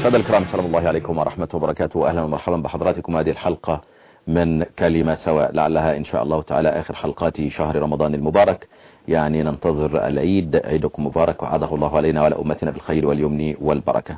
السادة الكرام، سلام الله عليكم ورحمة وبركاته. أهلا ومرحبا بحضراتكم هذه الحلقة من كلمة سواء، لعلها إن شاء الله تعالى آخر حلقات شهر رمضان المبارك. يعني ننتظر العيد، عيدكم مبارك وعاده الله علينا وعلى أمتنا بالخير واليمن والبركة.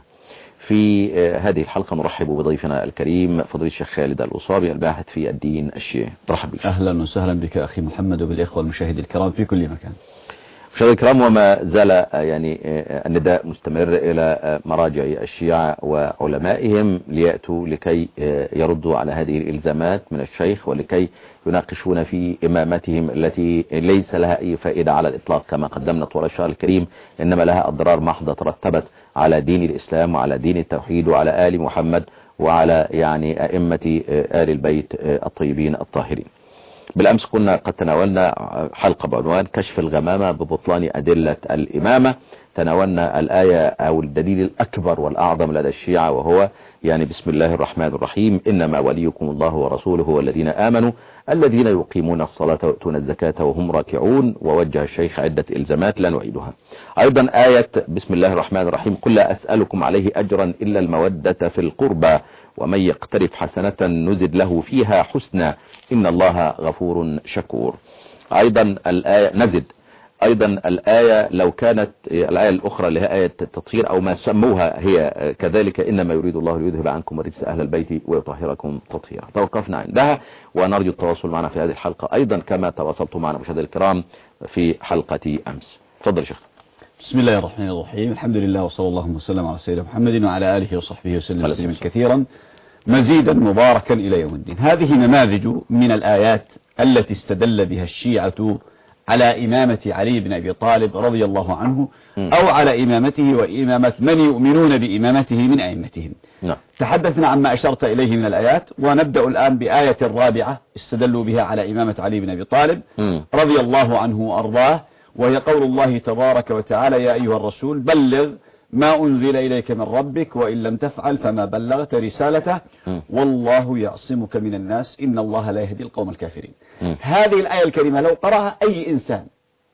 في هذه الحلقة نرحب بضيفنا الكريم فضيلة الشيخ خالد الأصابي، الباحث في الدين الشيعي. مرحبا بك. أهلا وسهلا بك أخي محمد وبالإخوة المشاهدين الكرام في كل مكان. مشاهدينا الكرام، وما زال يعني النداء مستمر إلى مراجع الشيعة وعلمائهم ليأتوا لكي يردوا على هذه الإلزامات من الشيخ، ولكي يناقشون في إمامتهم التي ليس لها أي فائدة على الإطلاق كما قدمنا طوال الشهر الكريم، إنما لها أضرار محضة ترتبت على دين الإسلام وعلى دين التوحيد وعلى آل محمد وعلى يعني أئمة آل البيت الطيبين الطاهرين. بالأمس كنا قد تناولنا حلقة بعنوان كشف الغمامة ببطلان أدلة الإمامة. تناولنا الآية أو الدليل الأكبر والأعظم لدى الشيعة، وهو يعني بسم الله الرحمن الرحيم: إنما وليكم الله ورسوله والذين آمنوا الذين يقيمون الصلاة ويؤتون الزكاة وهم راكعون. ووجه الشيخ عدة إلزامات لا نعيدها. أيضا آية بسم الله الرحمن الرحيم: قل لا أسألكم عليه أجرا إلا المودة في القربى ومن يقترف حسنة نزد له فيها حسنا إن الله غفور شكور. أيضا الآية نزد أيضا الآية لو كانت الآية الأخرى اللي هي آية التطهير أو ما سموها هي كذلك: إنما يريد الله ليذهب عنكم الرجس أهل البيت ويطهركم تطهيرا. توقفنا عندها ونرجو التواصل معنا في هذه الحلقة أيضا كما تواصلتم معنا مشاهدينا الكرام في حلقة أمس. تفضل يا شيخ. بسم الله الرحمن الرحيم. الحمد لله وصلى الله وسلم على سيدنا محمد وعلى آله وصحبه وسلم تسليما كثيرا مزيدا مباركا إلى يوم الدين. هذه نماذج من الآيات التي استدل بها الشيعة على إمامة علي بن أبي طالب رضي الله عنه، أو على إمامته وإمامة من يؤمنون بإمامته من أئمتهم. تحدثنا عما أشرت إليه من الآيات، ونبدأ الآن بآية الرابعة استدلوا بها على إمامة علي بن أبي طالب رضي الله عنه وأرضاه، وهي قول الله تبارك وتعالى: يا أيها الرسول بلغ ما أنزل إليك من ربك وإن لم تفعل فما بلغت رسالته والله يعصمك من الناس إن الله لا يهدي القوم الكافرين. هذه الآية الكريمة لو قرأها أي إنسان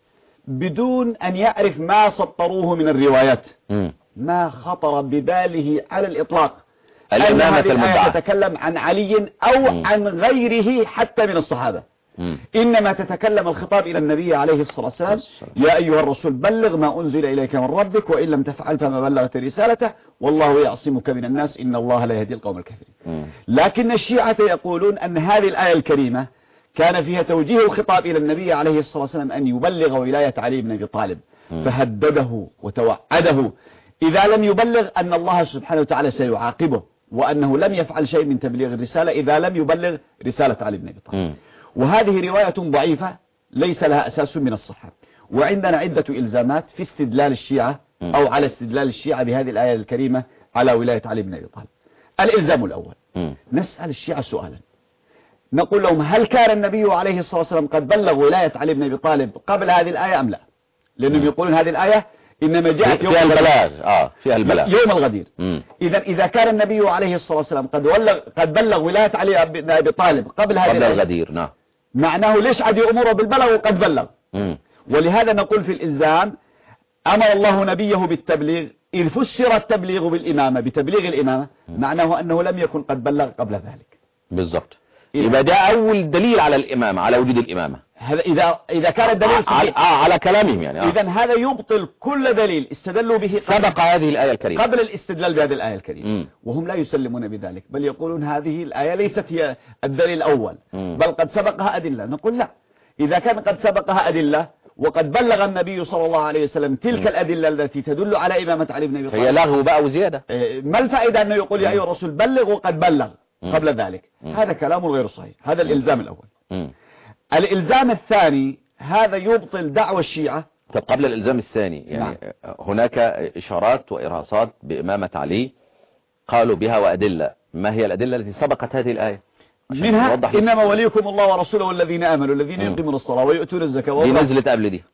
بدون أن يعرف ما سطروه من الروايات ما خطر بباله على الإطلاق أن هذه الآية تتكلم عن علي أو عن غيره حتى من الصحابة. إنما تتكلم الخطاب إلى النبي عليه الصلاة والسلام: يا أيها الرسول بلغ ما أنزل إليك من ربك وإن لم تفعل فما بلغت رسالته والله يعصمك من الناس إن الله لا يهدي القوم الكافرين. لكن الشيعة يقولون أن هذه الآية الكريمة كان فيها توجيه الخطاب إلى النبي عليه الصلاة والسلام أن يبلغ ولاية علي بن أبي طالب، فهدده وتوعده إذا لم يبلغ أن الله سبحانه وتعالى سيعاقبه، وأنه لم يفعل شيء من تبليغ الرسالة إذا لم يبلغ رسالة علي بن أبي طالب. وهذه رواية ضعيفة ليس لها أساس من الصحة. وعندنا عدة إلزامات في استدلال الشيعة أو على استدلال الشيعة بهذه الآية الكريمة على ولاية علي بن أبي طالب. الإلزام الأول: نسأل الشيعة سؤالا، نقول لهم: هل كان النبي عليه الصلاة والسلام قد بلغ ولاية علي بن أبي طالب قبل هذه الآية أم لا؟ لأنهم يقولون هذه الآية إنما جاءت يوم البلاغ فيها البلاغ يوم الغدير. إذا كان النبي عليه الصلاة والسلام قد بلغ ولاية علي بن أبي طالب قبل هذه الآية الغدير، نعم، معناه ليش عاد يأمره بالبلاغ وقد بلغ؟ ولهذا نقول في الإلزام: أمر الله نبيه بالتبليغ إذ فسر التبليغ بالإمامة بتبليغ الإمامة، معناه أنه لم يكن قد بلغ قبل ذلك. بالضبط. يبقى ده أول دليل على الإمامة، على وجود الإمامة. هذا إذا كان الدليل على كلامهم يعني. إذن هذا يبطل كل دليل استدلوا به سبق هذه الآية الكريمة قبل الاستدلال بهذه الآية الكريمة. وهم لا يسلمون بذلك، بل يقولون هذه الآية ليست هي الدليل الأول، بل قد سبقها أدلة. نقول لا، إذا كان قد سبقها أدلة وقد بلغ النبي صلى الله عليه وسلم تلك الأدلة التي تدل على إمامة علي بن أبي طالب، هي لغو بقى وزيادة. ما الفائدة أنه يقول يا أيها الرسول بلغ وقد بلغ قبل ذلك؟ هذا كلام غير صحيح. هذا الإلزام الأول. الإلزام الثاني: هذا يبطل دعوى الشيعة. طب قبل الإلزام الثاني يعني هناك إشارات وإرهاصات بإمامة علي قالوا بها وأدلة. ما هي الأدلة التي سبقت هذه الآية؟ منها إنما وليكم الله ورسوله والذين آمنوا الذين يقيمون الصلاة ويؤتون الزكاة. دي نزلت قبل دي؟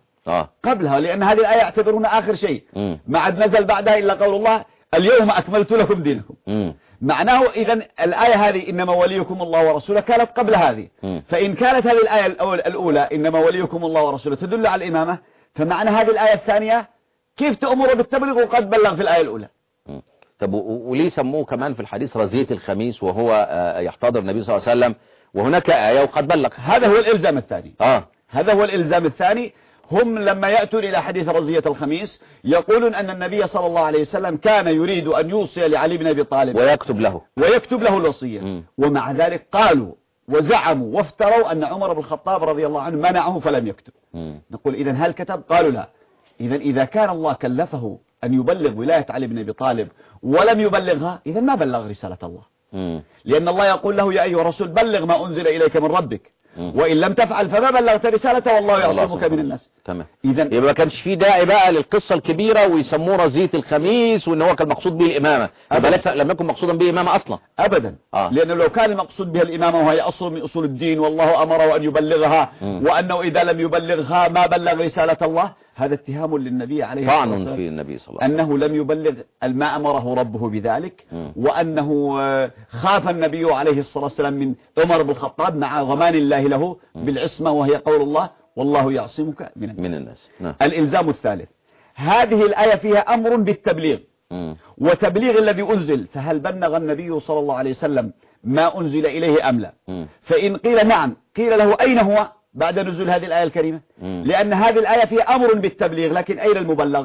قبلها لأن هذه الآية يعتبرونها آخر شيء، ما عاد نزل بعدها إلا قول الله: اليوم أكملت لكم دينكم. معناه إذن الآية هذه إنما وليكم الله ورسوله كانت قبل هذه. فإن كانت هذه الآية الأولى إنما وليكم الله ورسوله تدل على الإمامة، فمعنى هذه الآية الثانية كيف تأمر بالتبليغ وقد بلغ في الآية الأولى؟ طب وليه سموه كمان في الحديث رزية الخميس وهو يحتضر النبي صلى الله عليه وسلم وهناك آية وقد بلغ؟ هذا هو الإلزام الثاني. هذا هو الإلزام الثاني. هم لما يأتون إلى حديث رزية الخميس يقولون أن النبي صلى الله عليه وسلم كان يريد أن يوصي لعلي بن أبي طالب ويكتب له الوصية، ومع ذلك قالوا وزعموا وافتروا أن عمر بن الخطاب رضي الله عنه منعه فلم يكتب. نقول إذن هل كتب؟ قالوا لا. إذا كان الله كلفه أن يبلغ ولاية علي بن أبي طالب ولم يبلغها، إذن ما بلغ رسالة الله. لأن الله يقول له يا أيها الرسول بلغ ما أنزل إليك من ربك وإن لم تفعل فما بلغت رسالته والله يعصمك من الناس. تمام. يبقى ما كانش في داعي بقى للقصة الكبيرة ويسموه رزية الخميس وإن هو كان مقصود به الإمامة. لم يكن مقصودا به الإمامة أصلا أبدا. لأنه لو كان المقصود به الإمامة وهي أصل من أصول الدين والله أمره أن يبلغها وأنه إذا لم يبلغها ما بلغ رسالة الله، هذا اتهام للنبي عليه الصلاة والسلام طعن في النبي صلى الله عليه وسلم أنه لم يبلغ ما أمره ربه بذلك، وأنه خاف النبي عليه الصلاة والسلام من عمر بن الخطاب مع ضمان الله له بالعصمة وهي قول الله والله يعصمك من الناس. الإلزام الثالث، هذه الآية فيها أمر بالتبليغ وتبليغ الذي أنزل، فهل بلغ النبي صلى الله عليه وسلم ما أنزل إليه أم لا؟ فإن قيل نعم قيل له أين هو بعد نزول هذه الآية الكريمة؟ لأن هذه الآية فيها أمر بالتبليغ، لكن أين المبلغ؟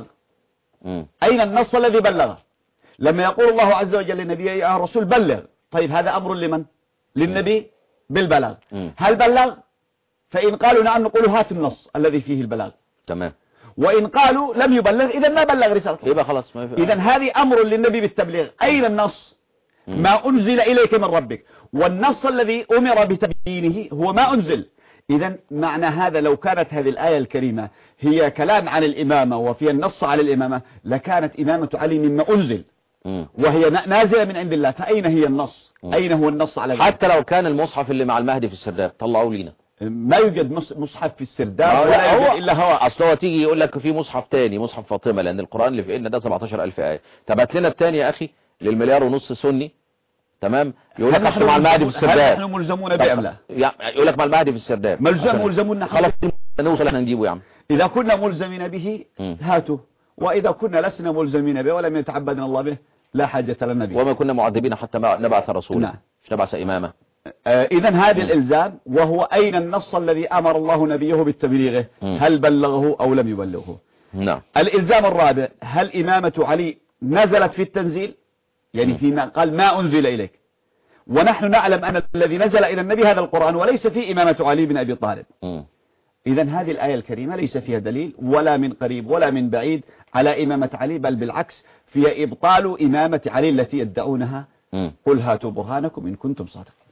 أين النص الذي بلغه؟ لما يقول الله عز وجل للنبي يا الرسول بلغ، طيب هذا أمر لمن؟ للنبي بالبلاغ. هل بلغ؟ فإن قالوا نعم نقول هات النص الذي فيه البلاغ. تمام. وإن قالوا لم يبلغ إذا ما بلغ رسالته. يبقى خلاص. إذا هذه أمر للنبي بالتبليغ. أين النص؟ ما أنزل إليك من ربك، والنص الذي أمر بتبيينه هو ما أنزل. إذا معنى هذا لو كانت هذه الآية الكريمة هي كلام عن الإمامة وفي النص على الإمامة لكانت إمامة علي مما أنزل وهي نازلة من عند الله، فأين هي النص؟ أين هو النص على ذلك؟ حتى لو كان المصحف اللي مع المهدي في السرداب طلعوا لينا. ما يوجد مصحف في السرداب ولا يوجد إلا هواء. أصل هو تيجي يقول لك في مصحف تاني مصحف فاطمة، لأن القرآن اللي في إيدنا ده 17,000 آية. تبعت لنا التاني يا أخي للمليار ونص سني. تمام. يقول لك نحن مع المهدي في السرداب. نحن ملزمون بأم لا؟ يقول لك مع المهدي في السرداب. ملزمون خلاص نوصل احنا نجيبه يا عم. إذا كنا ملزمين به هاتوا، وإذا كنا لسنا ملزمين به ولم يتعبدنا الله به لا حاجة لنا به. وما كنا معذبين حتى نبعث رسولا. مش نبعث إمامة. إذا هذا الإلزام، وهو أين النص الذي أمر الله نبيه بالتبليغه؟ هل بلغه أو لم يبلغه؟ نعم. الإلزام الرابع، هل إمامة علي نزلت في التنزيل؟ يعني فيما قال ما أنزل إليك، ونحن نعلم أن الذي نزل إلى النبي هذا القرآن وليس فيه إمامة علي بن أبي طالب. إذا هذه الآية الكريمة ليس فيها دليل ولا من قريب ولا من بعيد على إمامة علي، بل بالعكس فيها إبطال إمامة علي التي يدعونها. قل هاتوا برهانكم إن كنتم صادقين.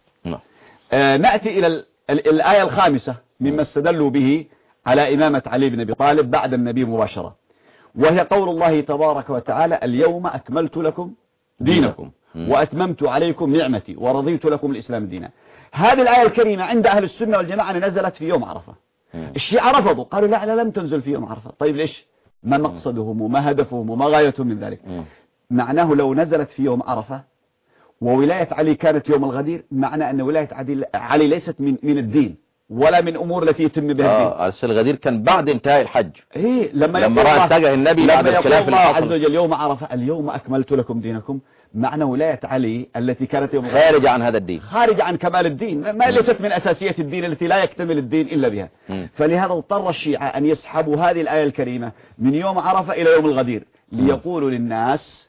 نأتي إلى الآية الخامسة مما استدلوا به على إمامة علي بن أبي طالب بعد النبي مباشرة، وهي قول الله تبارك وتعالى اليوم أكملت لكم دينكم وأتممت عليكم نعمتي ورضيت لكم الإسلام دينا. هذه الآية الكريمة عند أهل السنة والجماعة نزلت في يوم عرفة. الشيعة رفضوا، قالوا لا لم تنزل في يوم عرفة. طيب ليش؟ ما مقصدهم وما هدفهم وما غايتهم من ذلك؟ معناه لو نزلت في يوم عرفة وولاية علي كانت يوم الغدير، معنى أن ولاية علي ليست من الدين ولا من أمور التي يتم بها الدين. الغدير كان بعد انتهاء الحج. لما اتجه النبي بعد الخلاف الله عز وجل يوم عرفة اليوم أكملت لكم دينكم، معنى ولاية علي التي كانت يوم خارج عن هذا الدين، خارج عن كمال الدين، ما ليست من أساسية الدين التي لا يكتمل الدين إلا بها. فلهذا اضطر الشيعة أن يسحبوا هذه الآية الكريمة من يوم عرفة إلى يوم الغدير ليقولوا للناس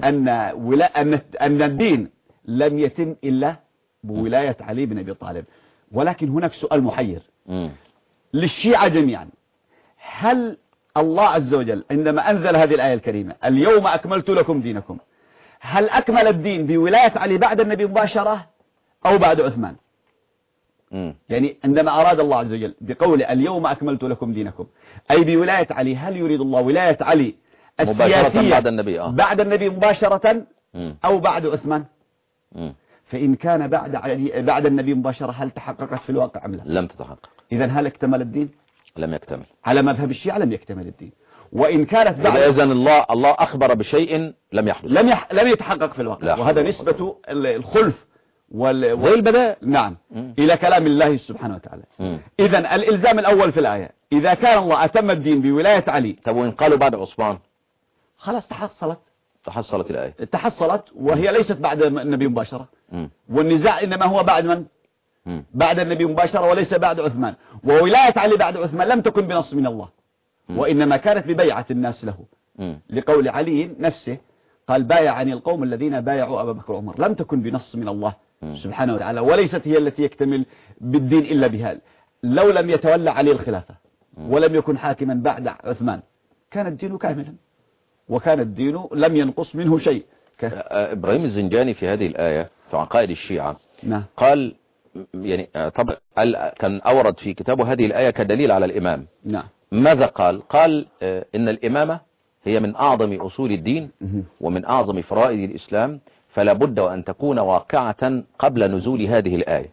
أن الدين لم يتم إلا بولاية علي بن أبي طالب. ولكن هناك سؤال محير للشيعة جميعا، هل الله عز وجل عندما أنزل هذه الآية الكريمة اليوم أكملت لكم دينكم، هل أكمل الدين بولاية علي بعد النبي مباشرة أو بعد عثمان؟ يعني عندما أراد الله عز وجل بقوله اليوم أكملت لكم دينكم أي بولاية علي، هل يريد الله ولاية علي السياسية بعد النبي مباشرة أو بعد عثمان؟ فإن كان بعد النبي مباشرة هل تحققت في الواقع أم لا؟ لم تتحقق. إذن هل اكتمل الدين؟ لم يكتمل. على مذهب الشيعة لم يكتمل الدين. وإن كانت بعد إذن الله أخبر بشيء لم يحدث، لم يتحقق في الواقع، وهذا نسبة الخلف زي البداء. نعم. إلى كلام الله سبحانه وتعالى. إذن الإلزام الأول في الآية إذا كان الله أتم الدين بولاية علي. طب وإن قالوا بعد عثمان؟ خلاص تحصلت. تحصلت الآية. تحصلت وهي ليست بعد النبي مباشرة. والنزاع إنما هو بعد من؟ بعد النبي مباشرة وليس بعد عثمان. وولاية علي بعد عثمان لم تكن بنص من الله، وإنما كانت ببيعة الناس له، لقول علي نفسه قال بايعني القوم الذين بايعوا أبا بكر وعمر، لم تكن بنص من الله سبحانه وتعالى، وليست هي التي يكتمل بالدين إلا بها. لو لم يتولى علي الخلافة ولم يكن حاكما بعد عثمان كان الدين كاملا، وكان الدين لم ينقص منه شيء. إبراهيم الزنجاني في هذه الآية في عقائد الشيعة نعم. قال يعني طبعا كان أورد في كتابه هذه الآية كدليل على الإمام. نعم. ماذا قال؟ قال إن الإمامة هي من أعظم أصول الدين ومن أعظم فرائض الإسلام، فلا بد وأن تكون واقعة قبل نزول هذه الآية،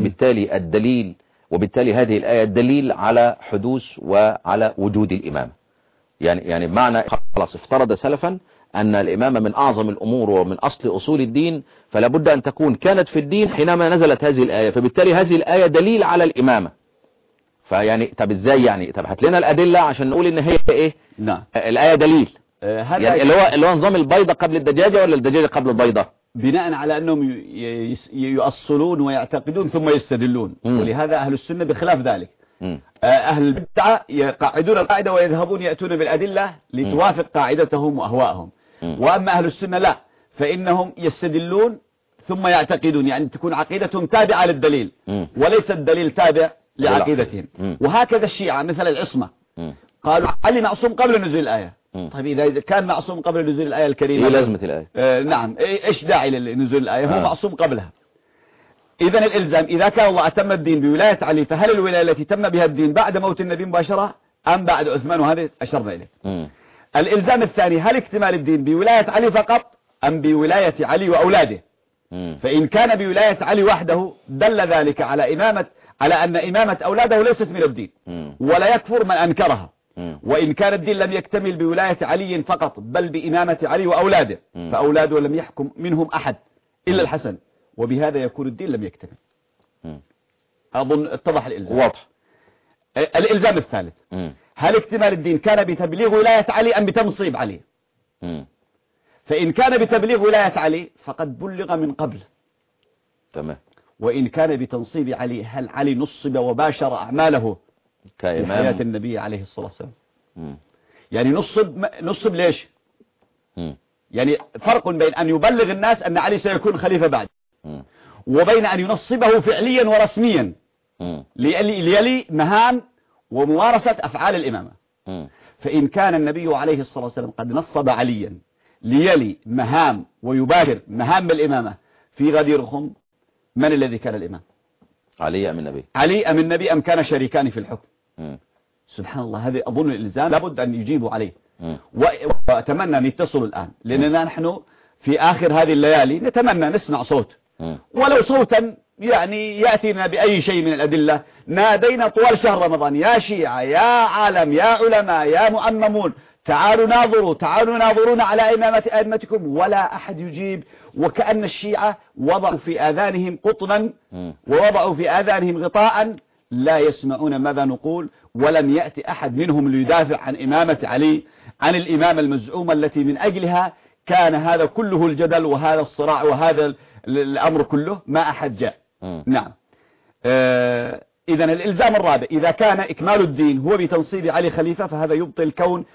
وبالتالي هذه الآية دليل على حدوث وعلى وجود الإمامة. يعني بمعنى خلاص افترض سلفا أن الإمامة من أعظم الأمور ومن أصل أصول الدين، فلا بد أن تكون كانت في الدين حينما نزلت هذه الآية، فبالتالي هذه الآية دليل على الإمامة. فيعني طب ازاي يعني؟ طب هات لنا الأدلة عشان نقول إن هي إيه؟ نعم. الآية دليل. يعني اللي هو نظام البيضة قبل الدجاجة ولا الدجاجة قبل البيضة؟ بناء على أنهم يؤصلون ويعتقدون ثم يستدلون. ولهذا أهل السنة بخلاف ذلك. أهل البدعة يقاعدون القاعدة ويذهبون يأتون بالأدلة لتوافق قاعدتهم وأهواءهم. وأما أهل السنة لا، فإنهم يستدلون ثم يعتقدون، يعني تكون عقيدتهم تابعة للدليل وليس الدليل تابع لعقيدتهم. وهكذا الشيعة مثل العصمة، قالوا علي معصوم قبل نزول الآية. طيب إذا كان معصوم قبل نزول الآية الكريمة إيه لازمة الآية؟ نعم، إيش داعي لنزول الآية؟ هو معصوم قبلها. إذن الإلزام إذا كان الله أتم الدين بولاية علي، فهل الولاية التي تم بها الدين بعد موت النبي مباشرة أم بعد عثمان؟ وهذا أشرنا إليه. الإلزام الثاني، هل اكتمال الدين بولاية علي فقط أم بولاية علي وأولاده؟ فإن كان بولاية علي وحده دل ذلك على أن إمامة أولاده ليست من الدين، ولا يكفر من أنكرها. وإن كان الدين لم يكتمل بولاية علي فقط بل بإمامة علي وأولاده، فأولاده لم يحكم منهم أحد إلا الحسن، وبهذا يكون الدين لم يكتمل. أظن اتضح الإلزام. واضح. الإلزام الثالث، هل اكتمال الدين كان بتبليغ ولاية علي أم بتنصيب علي؟ فإن كان بتبليغ ولاية علي فقد بلغ من قبل. تمام. وإن كان بتنصيب علي، هل علي نصب وباشر أعماله كإمام في حياة النبي عليه الصلاة والسلام؟ يعني نصب ليش؟ يعني فرق بين أن يبلغ الناس أن علي سيكون خليفة بعد، وبين أن ينصبه فعليا ورسميا ليلي مهام وممارسة أفعال الإمامة. فإن كان النبي عليه الصلاة والسلام قد نصب عليا ليلي مهام ويباشر مهام الإمامة في غديرهم، من الذي كان الإمام؟ علي أم النبي؟ علي أم النبي أم كان شريكان في الحكم؟ سبحان الله. هذه أظن الإلزام لابد أن يجيبوا عليه. وأتمنى أن يتصلوا الآن، لأننا نحن في آخر هذه الليالي نتمنى نسمع صوت، ولو صوتا يعني يأتينا بأي شيء من الأدلة. نادينا طوال شهر رمضان يا شيعة يا عالم يا علماء يا مؤممون، تعالوا ناظرونا على أئمتكم، ولا أحد يجيب. وكأن الشيعة وضعوا في آذانهم قطنا ووضعوا في آذانهم غطاء لا يسمعون ماذا نقول، ولم يأتي أحد منهم ليدافع عن إمامة علي، عن الإمامة المزعومة التي من أجلها كان هذا كله الجدل وهذا الصراع وهذا الأمر كله، ما أحد جاء. نعم. إذن الإلزام الرابع، إذا كان إكمال الدين هو بتنصيب علي خليفة، فهذا يبطل كون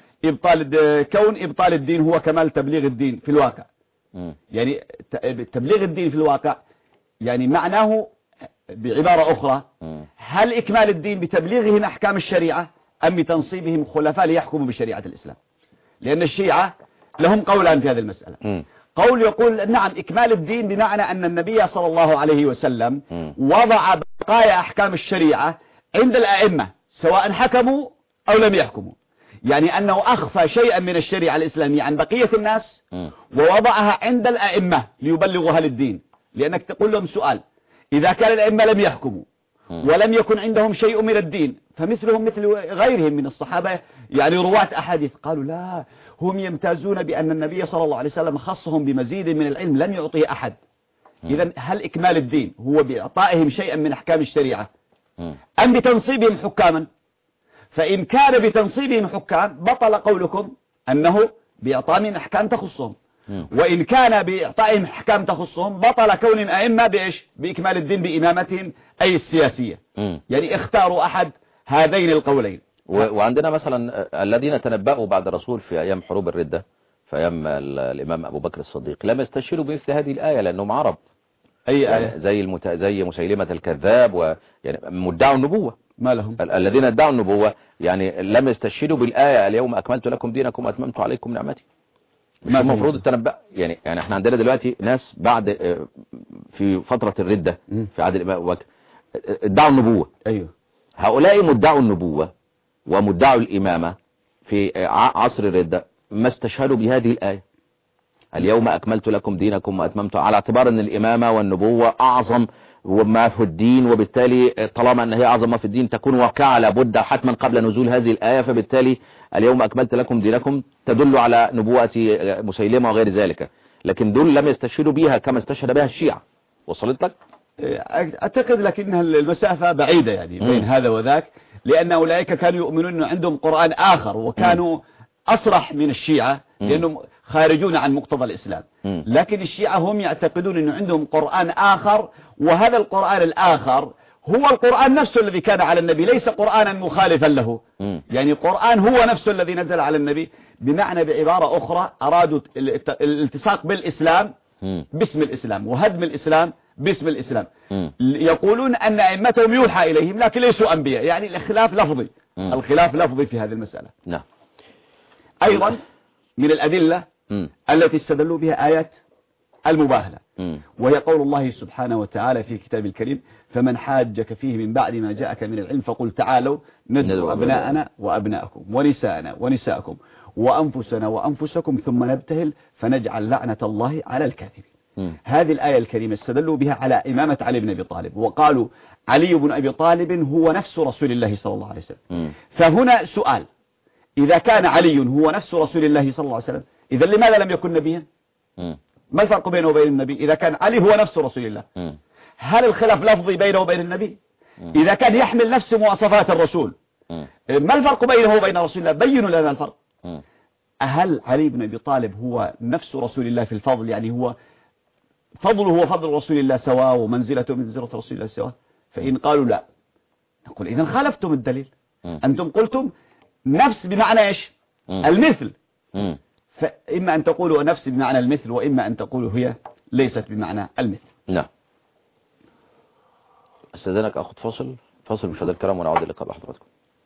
إبطال الدين هو كمال تبليغ الدين في الواقع. يعني تبليغ الدين في الواقع يعني معناه بعبارة أخرى، هل إكمال الدين بتبليغهم أحكام الشريعة أم بتنصيبهم خلفاء ليحكموا بشريعة الإسلام؟ لأن الشيعة لهم قولان في هذه المسألة. قول يقول نعم إكمال الدين بمعنى أن النبي صلى الله عليه وسلم وضع بقايا أحكام الشريعة عند الأئمة سواء حكموا أو لم يحكموا، يعني أنه أخفى شيئا من الشريعة الإسلامية عن بقية الناس ووضعها عند الأئمة ليبلغوها للدين. لأنك تقول لهم سؤال، إذا كان الأئمة لم يحكموا ولم يكن عندهم شيء من الدين، فمثلهم مثل غيرهم من الصحابة يعني رواة أحاديث، قالوا لا، هم يمتازون بأن النبي صلى الله عليه وسلم خصهم بمزيد من العلم لم يعطيه أحد. إذن هل إكمال الدين هو بإعطائهم شيئا من أحكام الشريعة أم بتنصيبهم حكاما؟ فإن كان بتنصيبهم حكام بطل قولكم أنه بإعطائهم أحكام تخصهم، وإن كان بإعطائهم أحكام تخصهم بطل كونهم أئمة بإيش؟ بإكمال الدين بإمامتهم أي السياسية. يعني اختاروا أحد هذين القولين. وعندنا مثلا الذين تنبأوا بعد الرسول في أيام حروب الردة، في أيام الإمام أبو بكر الصديق، لم يستشيروا بمثل هذه الآية لأنهم عرب. أي يعني زي مسيلمة الكذاب ويعني مدعوا النبوة. ما لهم الذين ادعوا النبوة يعني لم يستشهدوا بالآية اليوم أكملت لكم دينكم وأتممت عليكم نعمتي. مش المفروض التنبأ؟ يعني احنا عندنا دلوقتي ناس بعد في فترة الردة في عهد الإمام أبو بكر ادعوا النبوة. أيوه. هؤلاء مدعوا النبوة ومدعوا الإمامة في عصر الردة ما استشهدوا بهذه الآية اليوم أكملت لكم دينكم وأتممت، على اعتبار أن الإمامة والنبوة أعظم وما في الدين، وبالتالي طالما أن هي أعظم ما في الدين تكون واقعة لابد حتما قبل نزول هذه الآية، فبالتالي اليوم أكملت لكم دينكم تدل على نبوة مسيلمة وغير ذلك. لكن دول لم يستشهدوا بها كما استشهد بها الشيعة. وصلت لك؟ أعتقد لكنها المسافة بعيدة يعني بين هذا وذاك، لأن أولئك كانوا يؤمنون أنه عندهم قرآن آخر وكانوا أصرح من الشيعة لأنهم خارجون عن مقتضى الإسلام. لكن الشيعة هم يعتقدون أنه عندهم قرآن آخر، وهذا القرآن الآخر هو القرآن نفسه الذي كان على النبي، ليس قرآنا مخالفا له. يعني القرآن هو نفسه الذي نزل على النبي، بمعنى بعبارة أخرى أرادوا الالتصاق بالإسلام باسم الإسلام وهدم الإسلام باسم الإسلام. يقولون أن أئمتهم يوحى إليهم لكن ليسوا أنبياء، يعني الخلاف لفظي. الخلاف لفظي في هذه المسألة. نعم. أيضا من الأدلة التي استدلوا بها آيات المباهلة، وهي قول الله سبحانه وتعالى في كتاب الكريم: فمن حاجك فيه من بعد ما جاءك من العلم فقل تعالوا ندعو أبناءنا وأبناءكم ونساءنا ونساءكم وأنفسنا وأنفسكم ثم نبتهل فنجعل لعنة الله على الكاذبين. هذه الآية الكريمة استدلوا بها على إمامة علي بن أبي طالب، وقالوا علي بن أبي طالب هو نفس رسول الله صلى الله عليه وسلم. فهنا سؤال: إذا كان علي هو نفس رسول الله صلى الله عليه وسلم، إذا لماذا لم يكن نبيا؟ ما الفرق بينه وبين النبي إذا كان علي هو نفس رسول الله؟ هل الخلاف لفظي بينه وبين النبي؟ إذا كان يحمل نفس مواصفات الرسول، ما الفرق بينه وبين رسول الله؟ بينوا لنا الفرق. هل علي بن أبي طالب هو نفس رسول الله في الفضل؟ يعني هو فضله هو فضل رسول الله سواء ومنزلته منزلة رسول الله سواء؟ فإن قالوا لا، نقول إذن خالفتم الدليل. أنتم قلتم نفس بمعنى إيش؟ المثل. فإما أن تقولوا نفس بمعنى المثل، وإما أن تقولوا هي ليست بمعنى المثل. نعم. استاذنك أخذ فاصل مشاهدينا الكرام ونعود اللقاء بحضراتكم.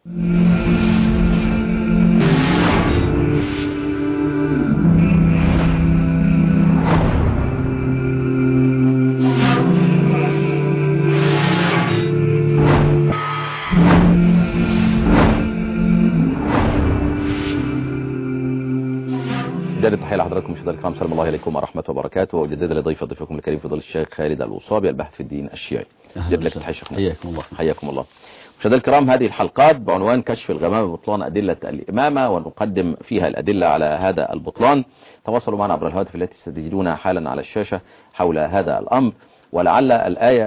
تحية لحضراتكم مشاهدينا الكرام، سلام الله عليكم ورحمة وبركاته، وجديدا لضيف ضيفكم الكريم فضيلة الشيخ خالد الوصابي الباحث في الدين الشيعي. جد لك تحية شيخنا. حياكم الله. حياكم الله. مشاهدينا الكرام، هذه الحلقات بعنوان كشف الغمام ببطلان أدلة الإمامة، ونقدم فيها الأدلة على هذا البطلان. تواصلوا معنا عبر الهواتف التي ستجدونها حالا على الشاشة حول هذا الأمر، ولعل الآية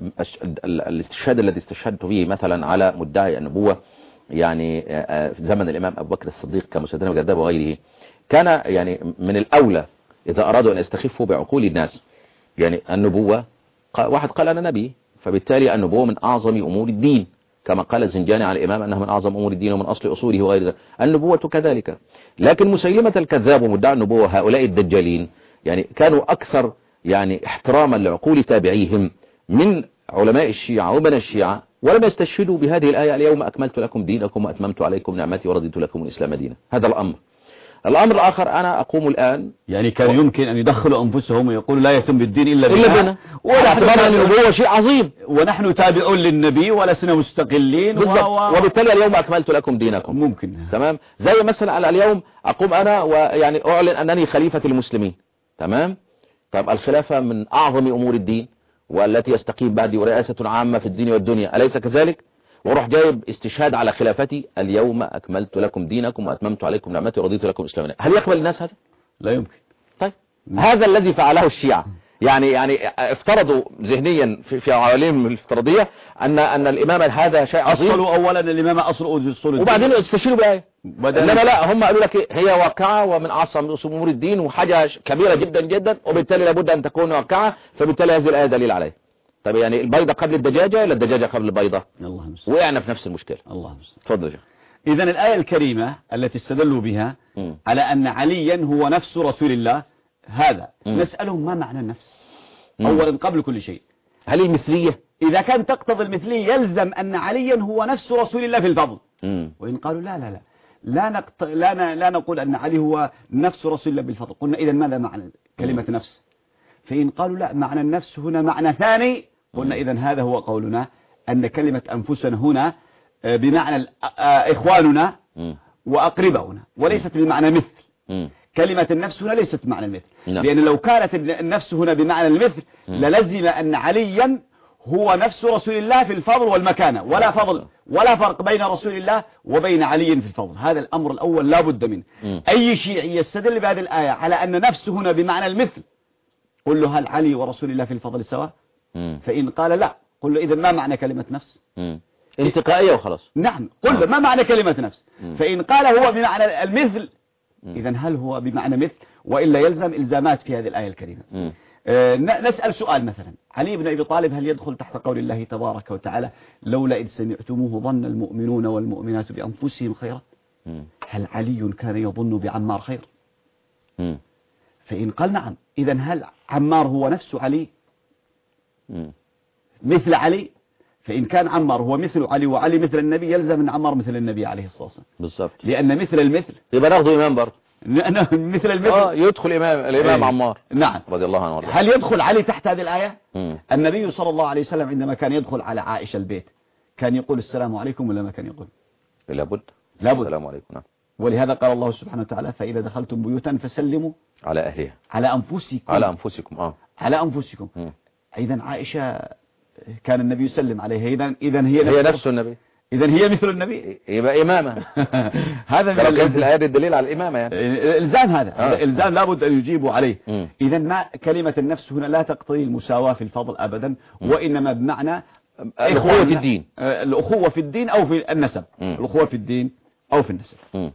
الاستشهاد الذي استشهدت به مثلا على مدعي النبوة يعني في زمن الإمام أبو بكر الصديق كمسدنا وجداب وغيره، كان يعني من الأولى إذا أرادوا أن يستخفوا بعقول الناس. يعني النبوة، واحد قال أنا نبي، فبالتالي النبوة من أعظم أمور الدين، كما قال الزنجاني على الإمام أنها من أعظم أمور الدين ومن أصل أصوله وغير ذلك. النبوة كذلك. لكن مسيلمة الكذاب ومدعي النبوة، هؤلاء الدجالين، يعني كانوا أكثر يعني احتراما لعقول تابعيهم من علماء الشيعة ومن الشيعة، ولم يستشهدوا بهذه الآية اليوم أكملت لكم دينكم وأتممت عليكم نعمتي ورضيت لكم الإسلام دينا. هذا الأمر. الأمر الآخر، أنا أقوم الآن يعني كان يمكن أن يدخلوا أنفسهم ويقولوا لا يتم بالدين إلا بنا، واعتبار النبوة شيء عظيم، ونحن تابعون للنبي ولسنا مستقلين وبالتالي اليوم أكملت لكم دينكم. ممكن. تمام. زي مثلا اليوم أقوم أنا ويعني أعلن أنني خليفة المسلمين. تمام. طب الخلافة من أعظم أمور الدين والتي يستقيم بعدي ورئاسة عامة في الدين والدنيا، أليس كذلك؟ وروح جايب استشهاد على خلافتي اليوم أكملت لكم دينكم وأتممت عليكم نعمتي ورضيت لكم الإسلام. هل يقبل الناس هذا؟ لا يمكن. طيب هذا الذي فعله الشيعة، يعني افترضوا ذهنيا في عوالمهم الافتراضية أن الإمامة هذا شيء عظيم. أصلوا أولا الإمامة أصل الدين، وبعدين استشيروا بآية. انما لا، هم قالوا لك هي واقعة ومن اعظم امور الدين وحاجة كبيرة جدا جدا، وبالتالي لابد ان تكون واقعة، فبالتالي هذه الآية دليل عليها. طب يعني البيضة قبل الدجاجة ولا الدجاجة قبل البيضة؟ الله المستعان. وقعنا في نفس المشكلة. الله المستعان. اتفضل يا شيخ. إذا الآية الكريمة التي استدلوا بها على أن عليا هو نفس رسول الله، هذا نسألهم ما معنى النفس أولا قبل كل شيء. هل المثلية؟ إذا كان تقتضي المثلية يلزم أن عليا هو نفس رسول الله في الفضل. وإن قالوا لا نقول أن علي هو نفس رسول الله بالفضل، قلنا إذا ماذا معنى كلمة نفس؟ فإن قالوا لا، معنى النفس هنا معنى ثاني، قلنا إذا هذا هو قولنا، أن كلمة أنفسنا هنا بمعنى إخواننا وأقرباؤنا، وليست بمعنى مثل. كلمة النفس هنا ليست بمعنى المثل، لأن لو كانت النفس هنا بمعنى المثل للزم أن عليا هو نفس رسول الله في الفضل والمكانة، ولا فرق بين رسول الله وبين علي في الفضل. هذا الأمر الأول لا بد منه. أي شيعي يستدل بهذه الآية على أن نفس هنا بمعنى المثل، قل له هل علي ورسول الله في الفضل سواء؟ فإن قال لا، قل له إذا ما معنى كلمة نفس؟ انتقائية وخلاص. نعم، قل له ما معنى كلمة نفس؟ فإن قال هو بمعنى المثل، إذا هل هو بمعنى مثل؟ وإلا يلزم إلزامات في هذه الآية الكريمة. نسأل سؤال مثلا، علي بن أبي طالب هل يدخل تحت قول الله تبارك وتعالى لولا إذ سمعتموه ظن المؤمنون والمؤمنات بأنفسهم خيرا؟ هل علي كان يظن بعمار خير؟ فإن قال نعم، إذا هل عمار هو نفس علي مثل علي؟ فإن كان عمار هو مثل علي وعلي مثل النبي، يلزم أن عمار مثل النبي عليه الصلاة والسلام. بالضبط. لأن مثل المثل يبقى ناخده إمام برضه. مثل المثل يدخل الإمام عمار. نعم. رضي الله عنه وارضاه. هل يدخل علي تحت هذه الآية؟ النبي صلى الله عليه وسلم عندما كان يدخل على عائشة البيت كان يقول السلام عليكم ولا ما كان يقول؟ لابد. السلام عليكم. نعم. ولهذا قال الله سبحانه وتعالى فإذا دخلتم بيوتا فسلموا على أهلها، على أنفسكم. على أنفسكم. إذا عائشة كان النبي يسلم عليها، إذا هي نفس النبي، إذا هي مثل النبي، يبقى إمامة. هذا كانت الآية الدليل على الإمامة يعني. الإلزام هذا الإلزام لابد أن يجيبوا عليه. إذا ما كلمة النفس هنا لا تقتضي المساواة في الفضل أبدا، وإنما بمعنى الأخوة في الدين، الأخوة في الدين أو في النسب. الأخوة في الدين أو في النسب.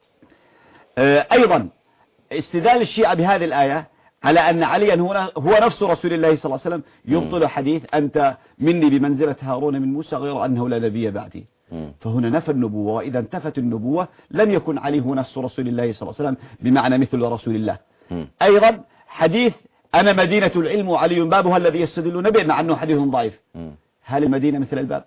أيضا استدلال الشيعة بهذه الآية على أن عليا هو نفس رسول الله صلى الله عليه وسلم يبطل حديث أنت مني بمنزلة هارون من موسى غير أنه لا نبي بعدي. فهنا نفى النبوة، وإذا انتفت النبوة لم يكن علي هو نفس رسول الله صلى الله عليه وسلم بمعنى مثل رسول الله. أيضا حديث أنا مدينة العلم وعلي بابها الذي يستدلون به مع أنه حديث ضعيف. هل المدينة مثل الباب؟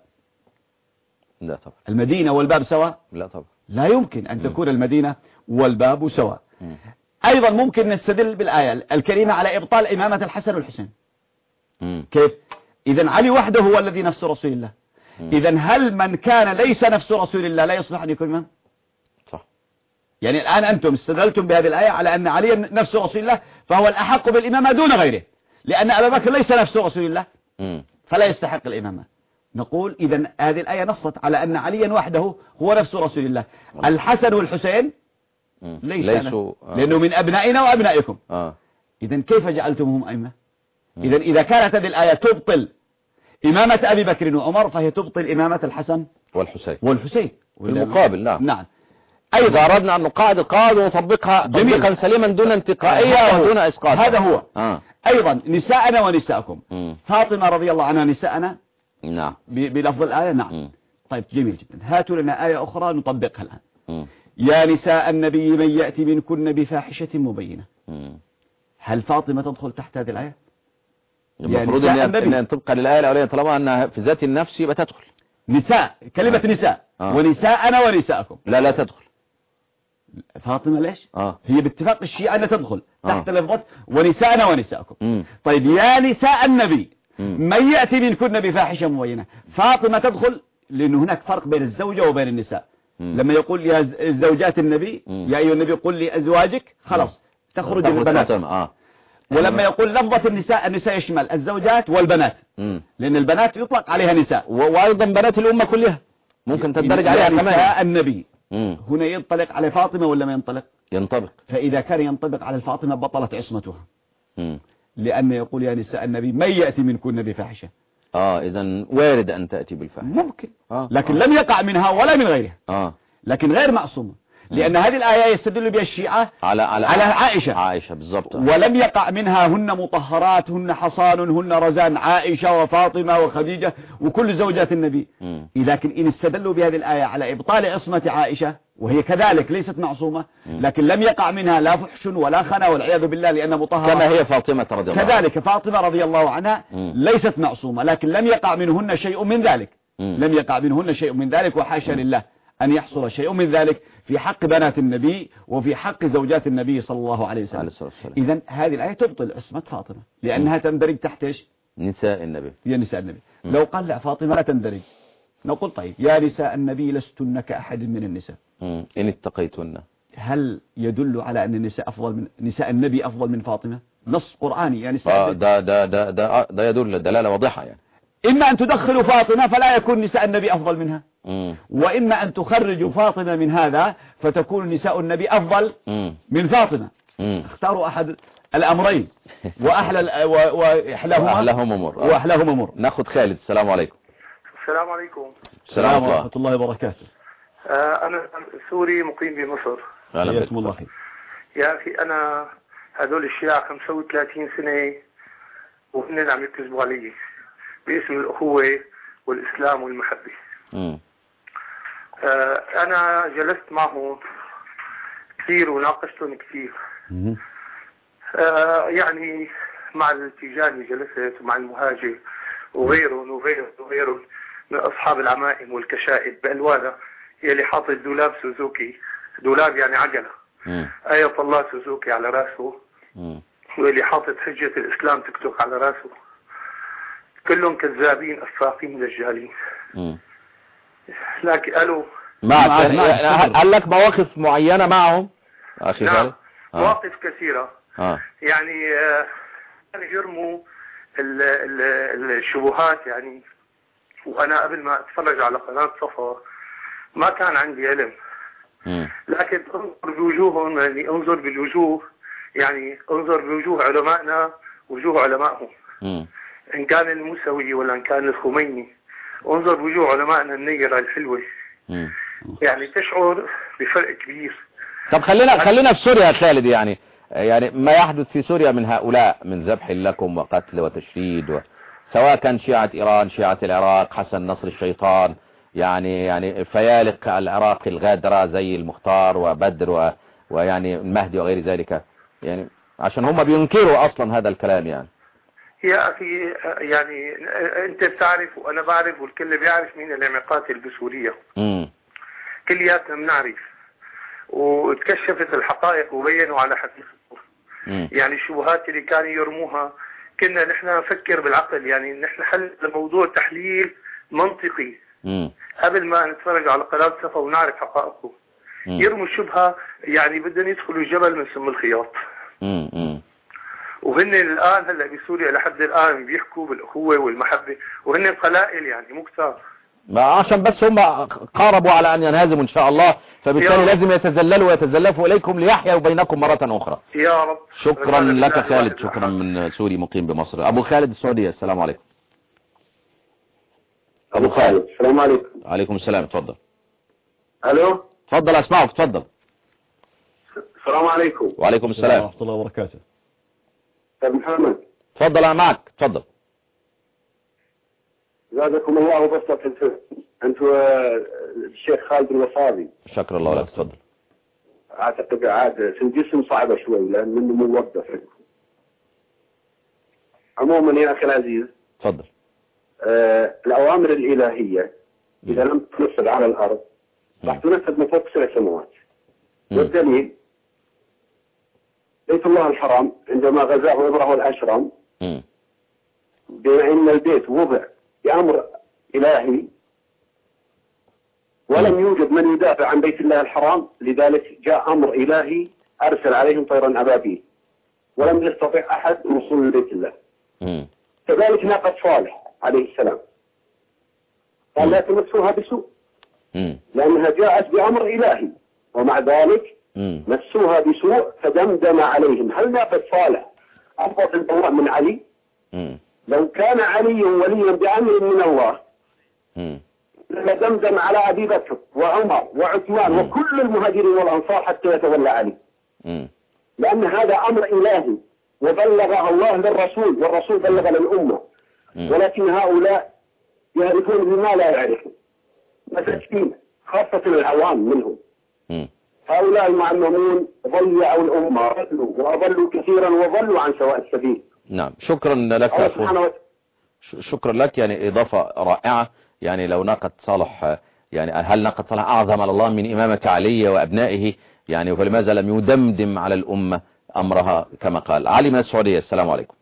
لا طبعا. المدينة والباب سواء؟ لا طبعا. لا يمكن أن تكون المدينة والباب سواء. أيضا ممكن نستدل بالآية الكريمة على إبطال إمامة الحسن والحسين. كيف؟ إذا علي وحده هو الذي نفس رسول الله. إذا هل من كان ليس نفس رسول الله لا يصلح أن يكون إمام؟ صح. يعني الآن أنتم استدلتم بهذه الآية على أن علي نفس رسول الله فهو الأحق بالإمامة دون غيره، لأن أبا بكر ليس نفس رسول الله فلا يستحق الإمامة. نقول إذا هذه الآية نصت على أن عليا وحده هو نفس رسول الله. الحسن والحسين ليسوا لأنه من أبنائنا وأبنائكم. إذن كيف جعلتمهم أئمة؟ إذا كانت هذه الآية تبطل إمامة أبي بكر وعمر فهي تبطل إمامة الحسن والحسين في المقابل. نعم. إذا أردنا أن نقاعد القاعدة ونطبقها تطبيقا سليما دون انتقائية ودون إسقاط. هذا هو. أيضا نساءنا ونساءكم. فاطمة رضي الله عنها نساءنا. نعم. بلفظ الآية. نعم. طيب جميل جدا. هاتوا لنا آية أخرى نطبقها الآن. يا نساء النبي من يأتي منكن بفاحشة مبينة. هل فاطمة تدخل تحت هذه الآية؟ المفروض أن تبقى للآية الأولية طالما أنها في ذات النفس يبقى تدخل. نساء كلمة نساء ونساءنا ونساءكم. لا تدخل فاطمة ليش؟ هي باتفاق الشيعة أن تدخل تحت لفظة ونساءنا ونساءكم. طيب يا نساء النبي من يأتي منكن بفاحشة مبينة. فاطمة تدخل لأن هناك فرق بين الزوجة وبين النساء. لما يقول يا زوجات النبي يا أيها النبي قل لأزواجك خلاص تخرج البنات. ولما يقول لفظة النساء يشمل الزوجات والبنات، لأن البنات يطلق عليها نساء، وأيضا بنات الأمة كلها ممكن تندرج عليها كمان. نساء النبي هنا ينطلق على فاطمة ولا ما ينطلق؟ ينطبق. فإذا كان ينطبق على الفاطمة بطلت عصمتها. لأنه يقول يا نساء النبي من يأتي منكن بفاحشة. إذن وارد أن تأتي بالفاحشة ممكن. لكن لم يقع منها ولا من غيرها. لكن غير معصومة. لأن هذه الآية يستدل بها الشيعة على عائشة بالضبط. ولم يقع منها هن مطهرات، هن حصان، هن رزان، عائشة وفاطمة وخديجة وكل زوجات النبي. لكن إن استدلوا بهذه الآية على إبطال عصمة عائشة وهي كذلك ليست معصومة، لكن لم يقع منها لا فحش ولا خنا والعياذ بالله لأنها مطهرة كما هي فاطمة رضي الله عنها. كذلك فاطمة رضي الله عنها ليست معصومة، لكن لم يقع منهن شيء من ذلك. لم يقع منهن شيء من ذلك، وحاشا لله أن يحصل شيء من ذلك في حق بنات النبي وفي حق زوجات النبي صلى الله عليه وسلم. إذن هذه الآية تبطل عصمة فاطمة لأنها تندرج تحت إيش؟ نساء النبي. يا نساء النبي. لو قال لا فاطمة لا تندرج نقول طيب يا نساء النبي لستن كأحد من النساء إن اتقيتن. هل يدل على أن النساء أفضل من نساء النبي أفضل من فاطمة؟ نص قرآني يا نساء ده يدل دلالة واضحة يعني. إما أن تدخلوا فاطمة فلا يكون نساء النبي أفضل منها، وإما أن تخرجوا فاطمة من هذا فتكون نساء النبي أفضل من فاطمة. اختاروا أحد الأمرين وأحلاهما مر. ناخذ خالد. السلام عليكم. السلام عليكم. السلام ورحمة الله وبركاته. أنا سوري مقيم بمصر. حياكم الله خير. يا أخي أنا هذول الشيعة 35 سنة وهن عم يكذبوا علي باسم الأخوة والإسلام والمحبة. أنا جلست معهم كثير وناقشتهم كثير. يعني مع التيجاني جلست ومع المهاجر وغيرهم من أصحاب العمائم والكشائب بألوانها يلي حاطط دولاب سوزوكي، دولاب يعني عجلة، آية الله سوزوكي على راسه، واللي حاطط حجة الإسلام تكتك على راسه. كلهم كذابين أفاقين دجالين. لكن قالوا هل لك مواقف معينة معهم أخي؟ نعم مواقف كثيرة. يعني يرموا الشبهات يعني، وأنا قبل ما أتفرج على قناة صفا ما كان عندي علم، لكن انظر بوجوههم، يعني انظر بالوجوه، يعني انظر بوجوه علمائنا وجوه علمائهم، إن كان الموسوي ولا إن كان الخميني، انظر بوجوه علمائنا النيرة الحلوة، يعني تشعر بفرق كبير. طب خلينا في سوريا خالد. يعني ما يحدث في سوريا من هؤلاء من ذبح لكم وقتل وتشريد سواء كان شيعة إيران، شيعة العراق، حسن نصر الشيطان، يعني فيالق العراق الغادرة زي المختار وبدر ويعني المهدي وغير ذلك، يعني عشان هم بينكروا أصلا هذا الكلام. يعني يا أخي يعني أنت بتعرف وأنا بعرف والكل بيعرف مين اللي عم يقاتل بسوريا. كلياتنا بنعرف وتكشفت الحقائق وبينوا على حقيقته. يعني الشبهات اللي كانوا يرموها كنا نحن نفكر بالعقل، يعني نحن حل الموضوع تحليل منطقي قبل ما نتفرج على قناة صفا ونعرف حقائقه. يرموا الشبهة يعني بدهم يدخلوا الجبل من سم الخياط. وهن الآن هلا بسوريا لحد الآن بيحكوا بالأخوة والمحبة، وهن قلائل يعني مو كثار، عشان بس هم قاربوا على أن ينهزموا إن شاء الله، فبالتالي لازم يتزللوا ويتزلفوا إليكم ليحيوا بينكم مرة أخرى. يا رب. شكرا لك خالد. شكرا من سوري مقيم بمصر. أبو خالد السعودية. السلام عليكم. أبو خالد. السلام عليكم. عليكم السلام. تفضل. ألو. تفضل أسمعك. تفضل. السلام عليكم. وعليكم السلام ورحمة الله وبركاته. أستاذ محمد. تفضل أنا معك. تفضل. زادكم الله بسطة. أنتوا الشيخ خالد الوصابي. شكر الله لك. تفضل. أعتقد عاد الجسم صعبة شوي لأن منه موظف. عموما يا أخي العزيز. تفضل. الأوامر الإلهية إذا لم تنفذ على الأرض راح تنفذ من فوق 7 سماوات. والدليل بيت الله الحرام عندما غزاه إبره الأشرم بما أن البيت وضع بأمر إلهي ولم يوجد من يدافع عن بيت الله الحرام، لذلك جاء أمر إلهي أرسل عليهم طيرا أبابيل ولم يستطيع أحد الوصول لبيت الله. كذلك ناقة صالح عليه السلام قال لا تمسوها بسوء لأنها جاءت بأمر إلهي، ومع ذلك مسوها بسوء فدمدم عليهم. هل ناقة صالح أفضل من علي؟ لو كان علي وليا بأمر من الله لما دمدم على أبي بكر وعمر وعثمان وكل المهاجرين والأنصار حتى يتولى علي. لأن هذا أمر إلهي وبلغ الله للرسول والرسول بلغ للأمة، ولكن هؤلاء يعرفون بما لا يعرفون، مساكين خاصة العوام منهم. هؤلاء المعممون ضيعوا الأمة وأضلوا كثيرا وضلوا عن سواء السبيل. نعم، شكرا لك. شكرا لك، يعني إضافة رائعة. يعني لو ناقة صالح، يعني هل ناقة صالح أعظم على الله من إمامة علي وأبنائه؟ يعني فلماذا لم يدمدم على الأمة أمرها كما قال؟ علي من السعودية، السلام عليكم.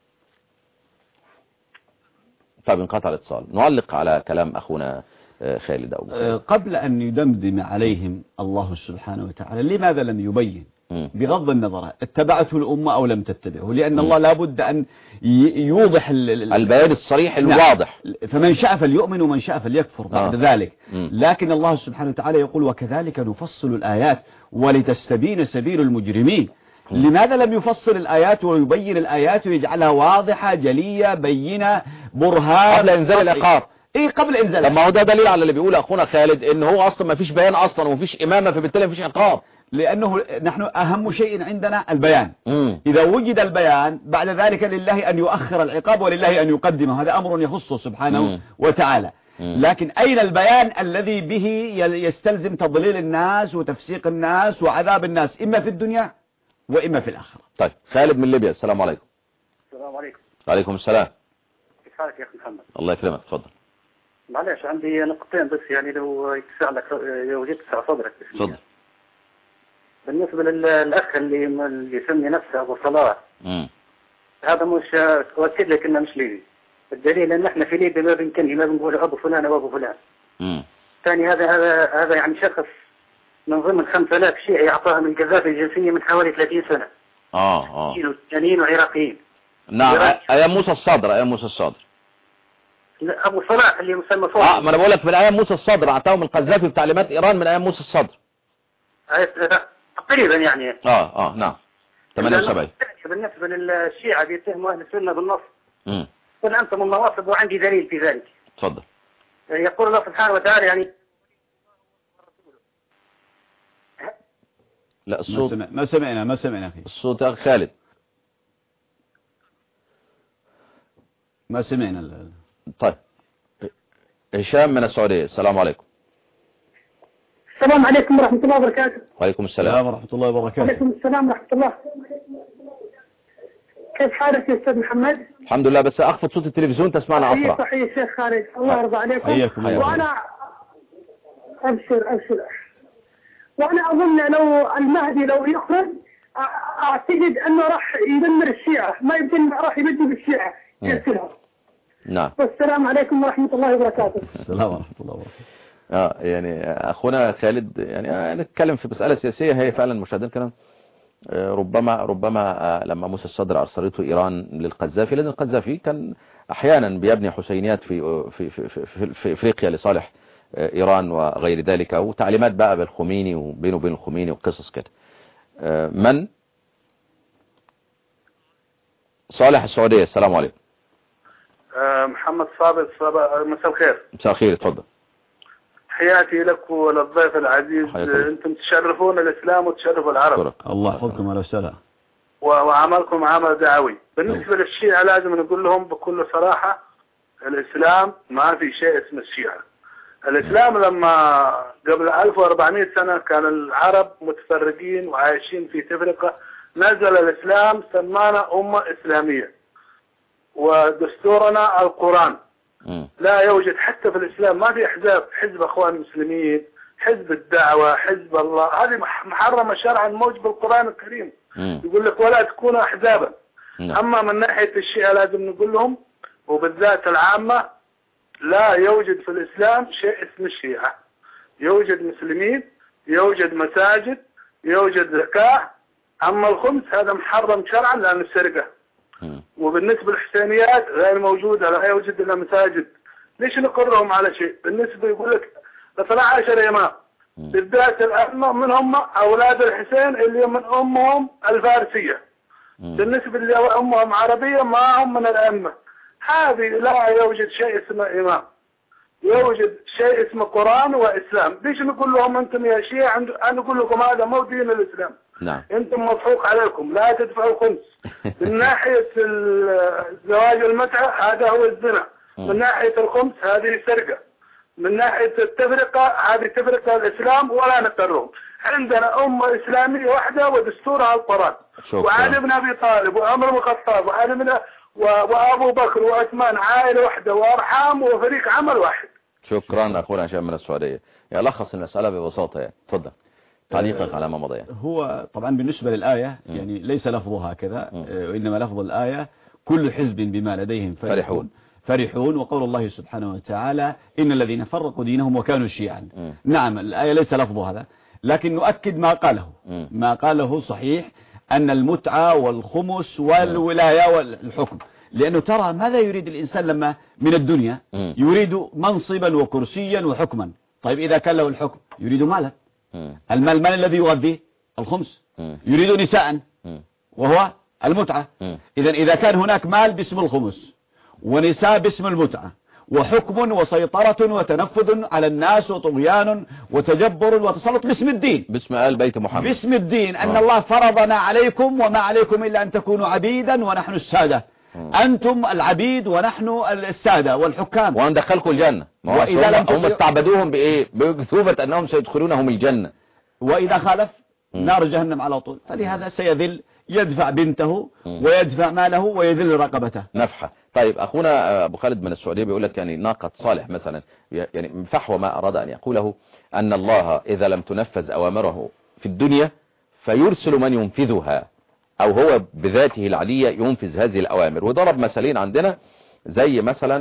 طيب انقطع الاتصال. نعلق على كلام أخونا خالد قبل أن يدمدم عليهم الله سبحانه وتعالى لماذا لم يبين بغض النظر اتبعته الأمة أو لم تتبعه؟ لأن الله لابد أن يوضح البيان الصريح الواضح. فمن شاء فليؤمن ومن شاء فليكفر بعد ذلك. لكن الله سبحانه وتعالى يقول وكذلك نفصل الآيات ولتستبين سبيل المجرمين. لماذا لم يفصل الآيات ويبين الآيات ويجعلها واضحة جلية بينة برهان قبل إنزال العقاب؟ ايه قبل انزال. طب ما هو ده دليل على اللي بيقوله اخونا خالد، ان هو اصلا ما فيش بيان اصلا وما فيش امامه، فبالتالي ما فيش عقاب. لانه نحن اهم شيء عندنا البيان. اذا وجد البيان بعد ذلك لله ان يؤخر العقاب ولله ان يقدمه، هذا امر يخصه سبحانه وتعالى. لكن اين البيان الذي به يستلزم تضليل الناس وتفسيق الناس وعذاب الناس اما في الدنيا واما في الاخره؟ طيب خالد من ليبيا، السلام عليكم. السلام عليكم. وعليكم السلام. كيف حالك يا اخي محمد؟ الله يكرمك، تفضل. معلش عندي نقطتين بس، يعني لو يتسع لك، لو جيت تسع صدرك. تفضل. بالنسبة للأخ اللي يسمي نفسه أبو صلاح، هذا مش أؤكد لك إنه مش ليبي. الدليل إن إحنا في ليبيا ما بنكني، ما بنقول أبو فلان أو أبو فلان. ثاني هذا يعني شخص من ضمن 5000 شيعي أعطاها من القذافي الجنسية من حوالي 30 سنة. جنين وعراقيين. نعم، أيام موسى الصدر، أيام موسى الصدر. أبو صلاح اللي مسمى فوق. ما أنا بقول لك من أيام موسى الصدر، أعطاهم القذافي بتعليمات إيران من أيام موسى الصدر. تقريبا يعني. نعم. 78. بالنسبة للشيعة بيتهموا أهل السنة بالنصب. قل أنتم النواصب وعندي دليل في ذلك. تفضل. يقول الله سبحانه وتعالى يعني. لا الصوت ما سمعنا أخي. الصوت يا خالد. ما سمعنا. طيب هشام من السعودية، السلام عليكم. السلام عليكم ورحمة الله وبركاته. وعليكم السلام ورحمة الله وبركاته. وعليكم السلام ورحمة الله. كيف حالك يا أستاذ محمد؟ الحمد لله، بس أخفض صوت التلفزيون تسمعنا أسرع. صحيح شيخ خالد، الله يرضى عليكم. وأنا أبشر. وأنا أظن لو المهدي لو يخرج أعتقد أنه راح يدمر الشيعة، ما يمكن راح يبدل الشيعة يرسلها. نعم. والسلام عليكم ورحمة الله وبركاته. السلام ورحمة الله وبركاته. يعني أخونا خالد، يعني نتكلم في مسألة سياسية هي فعلا مشاهدين كلام. ربما لما موسى الصدر أرسلته إيران للقذافي، لأن القذافي كان أحيانا بيبني حسينيات في إفريقيا لصالح إيران وغير ذلك، وتعليمات بقى بالخميني وبينه وبين الخميني وقصص كده. من صالح السعودية، السلام عليكم. محمد صابر، مساء الخير. مساء الخير، اتفضل. حياتي لك وللضيف العزيز، انتم تشرفون الاسلام وتشرفوا العرب. الله يحفظكم على السلام. وعملكم عمل دعوي. بالنسبة للشيعة لازم نقول لهم بكل صراحة، الاسلام ما في شيء اسمه الشيعة. الاسلام لما قبل 1400 سنة كان العرب متفرقين وعايشين في تفرقة، نزل الاسلام سمانا امة اسلامية، ودستورنا القرآن. لا يوجد حتى في الإسلام، ما في أحزاب، حزب أخوان المسلمين، حزب الدعوة، حزب الله، هذه محرمة شرعا موجب القرآن الكريم. يقول لك ولا تكونوا أحزابا. أما من ناحية الشيعة لازم نقول لهم، وبالذات العامة، لا يوجد في الإسلام شيء اسمه الشيعة. يوجد مسلمين، يوجد مساجد، يوجد زكاة. أما الخمس هذا محرم شرعا لأن السرقة. وبالنسبة للحسينيات غير موجودة، لا يوجد إلا مساجد. ليش نقرهم على شيء؟ بالنسبة يقول لك 12 إمام، بالذات الأئمة منهم أولاد الحسين اللي من أمهم الفارسية. بالنسبة اللي أمهم عربية ما هم من الأئمة. هذه لا يوجد شيء اسمه إمام. يوجد شيء اسمه قرآن وإسلام. ليش نقول لهم أنتم يا شيعة أنا أقول لكم هذا مو دين الإسلام. نعم. أنتم مضحوك عليكم، لا تدفعوا خمس. من ناحية الزواج والمتعة هذا هو الزنا، من ناحية الخمس هذه سرقة، من ناحية التفرقة هذه تفرقة الإسلام ولا نقرهم. عندنا أمة إسلامية واحدة ودستورها القرآن، وعلي بن أبي طالب وعمر بن الخطاب وأبو بكر وعثمان عائلة واحدة وأرحام وفريق عمل واحد. شكرا أخونا هشام من السعودية. لخص المسألة ببساطة تفضل تعليقك على ما مضى. هو طبعا بالنسبة للآية يعني ليس لفظها كذا، وإنما لفظ الآية كل حزب بما لديهم فرحون، وقول الله سبحانه وتعالى إن الذين فرقوا دينهم وكانوا شيعا. نعم الآية ليس لفظ هذا، لكن نؤكد ما قاله صحيح أن المتعة والخمس والولاية والحكم، لأنه ترى ماذا يريد الإنسان لما من الدنيا؟ يريد منصبا وكرسيا وحكما. طيب إذا كان له الحكم يريد مالا، المال الذي يغذيه الخمس، يريد نساء وهو المتعة. إذا كان هناك مال باسم الخمس ونساء باسم المتعة وحكم وسيطرة وتنفذ على الناس وطغيان وتجبر وتسلط باسم الدين، باسم آل بيت محمد، باسم الدين، أن الله فرضنا عليكم وما عليكم إلا أن تكونوا عبيدا ونحن السادة. أنتم العبيد ونحن السادة والحكام، وندخلكم الجنة. وإذا هم استعبدوهم بإيه؟ بكذوبة أنهم سيدخلونهم الجنة، وإذا خالف نار جهنم على طول. فلهذا سيذل، يدفع بنته ويدفع ماله ويذل رقبته. نفحة. طيب أخونا أبو خالد من السعودية بيقول لك يعني ناقة صالح مثلا، يعني فحوى ما أراد أن يقوله أن الله إذا لم تنفذ أوامره في الدنيا فيرسل من ينفذها، أو هو بذاته العلية ينفذ هذه الأوامر. وضرب مثالين عندنا زي مثلا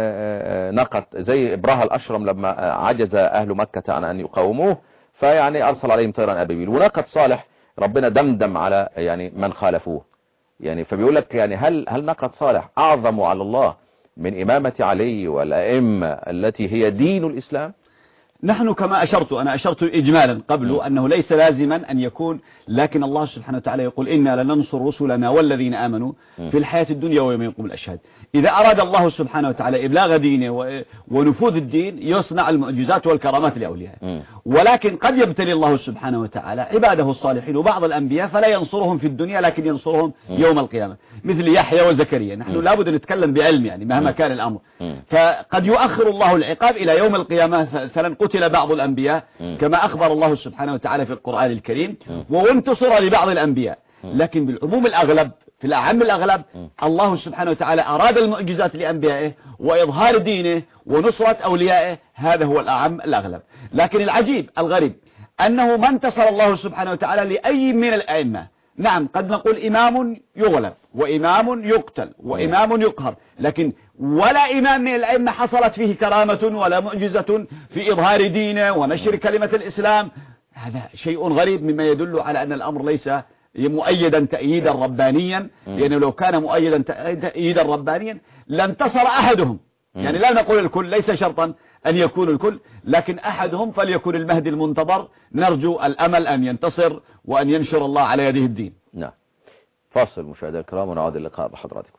ناقة زي إبراهة الأشرم لما عجز أهل مكة عن أن يقاوموه فيعني أرسل عليهم طيرا أبابيل. وناقة صالح ربنا دمدم على يعني من خالفوه. يعني فبيقول لك يعني هل ناقة صالح أعظم على الله من إمامة علي والأئمة التي هي دين الإسلام؟ نحن كما أنا أشرت إجمالا قبل أنه ليس لازما أن يكون، لكن الله سبحانه وتعالى يقول إنا لننصر رسلنا والذين آمنوا في الحياة الدنيا ويوم يقوم الأشهاد. إذا أراد الله سبحانه وتعالى إبلاغ دينه ونفوذ الدين يصنع المعجزات والكرامات لأوليائه، ولكن قد يبتلي الله سبحانه وتعالى عباده الصالحين وبعض الأنبياء فلا ينصرهم في الدنيا لكن ينصرهم يوم القيامة، مثل يحيى وزكريا. نحن لابد أن نتكلم بعلم يعني مهما كان الأمر. فقد يؤخر الله العقاب إلى يوم القيامة. مثلا قتل بعض الأنبياء كما أخبر الله سبحانه وتعالى في القرآن الكريم، وانتصر لبعض الأنبياء، لكن بالعموم الأغلب في الأعم الأغلب الله سبحانه وتعالى أراد المعجزات لأنبيائه وإظهار دينه ونصرة أوليائه، هذا هو الأعم الأغلب. لكن العجيب الغريب أنه ما انتصر الله سبحانه وتعالى لأي من الأئمة. نعم قد نقول إمام يغلب وإمام يقتل وإمام يقهر، لكن ولا إمام من الأئمة حصلت فيه كرامة ولا معجزة في إظهار دينه ونشر كلمة الإسلام. هذا شيء غريب مما يدل على أن الأمر ليس مؤيدا تأييدا ربانيا، لأنه لو كان مؤيدا تأييدا ربانيا لانتصر أحدهم. يعني لا نقول الكل، ليس شرطا أن يكون الكل، لكن أحدهم فليكن المهدي المنتظر، نرجو الأمل أن ينتصر وأن ينشر الله على يده الدين. نعم. فاصل مشاهدينا الكرام ونعود اللقاء بحضراتكم.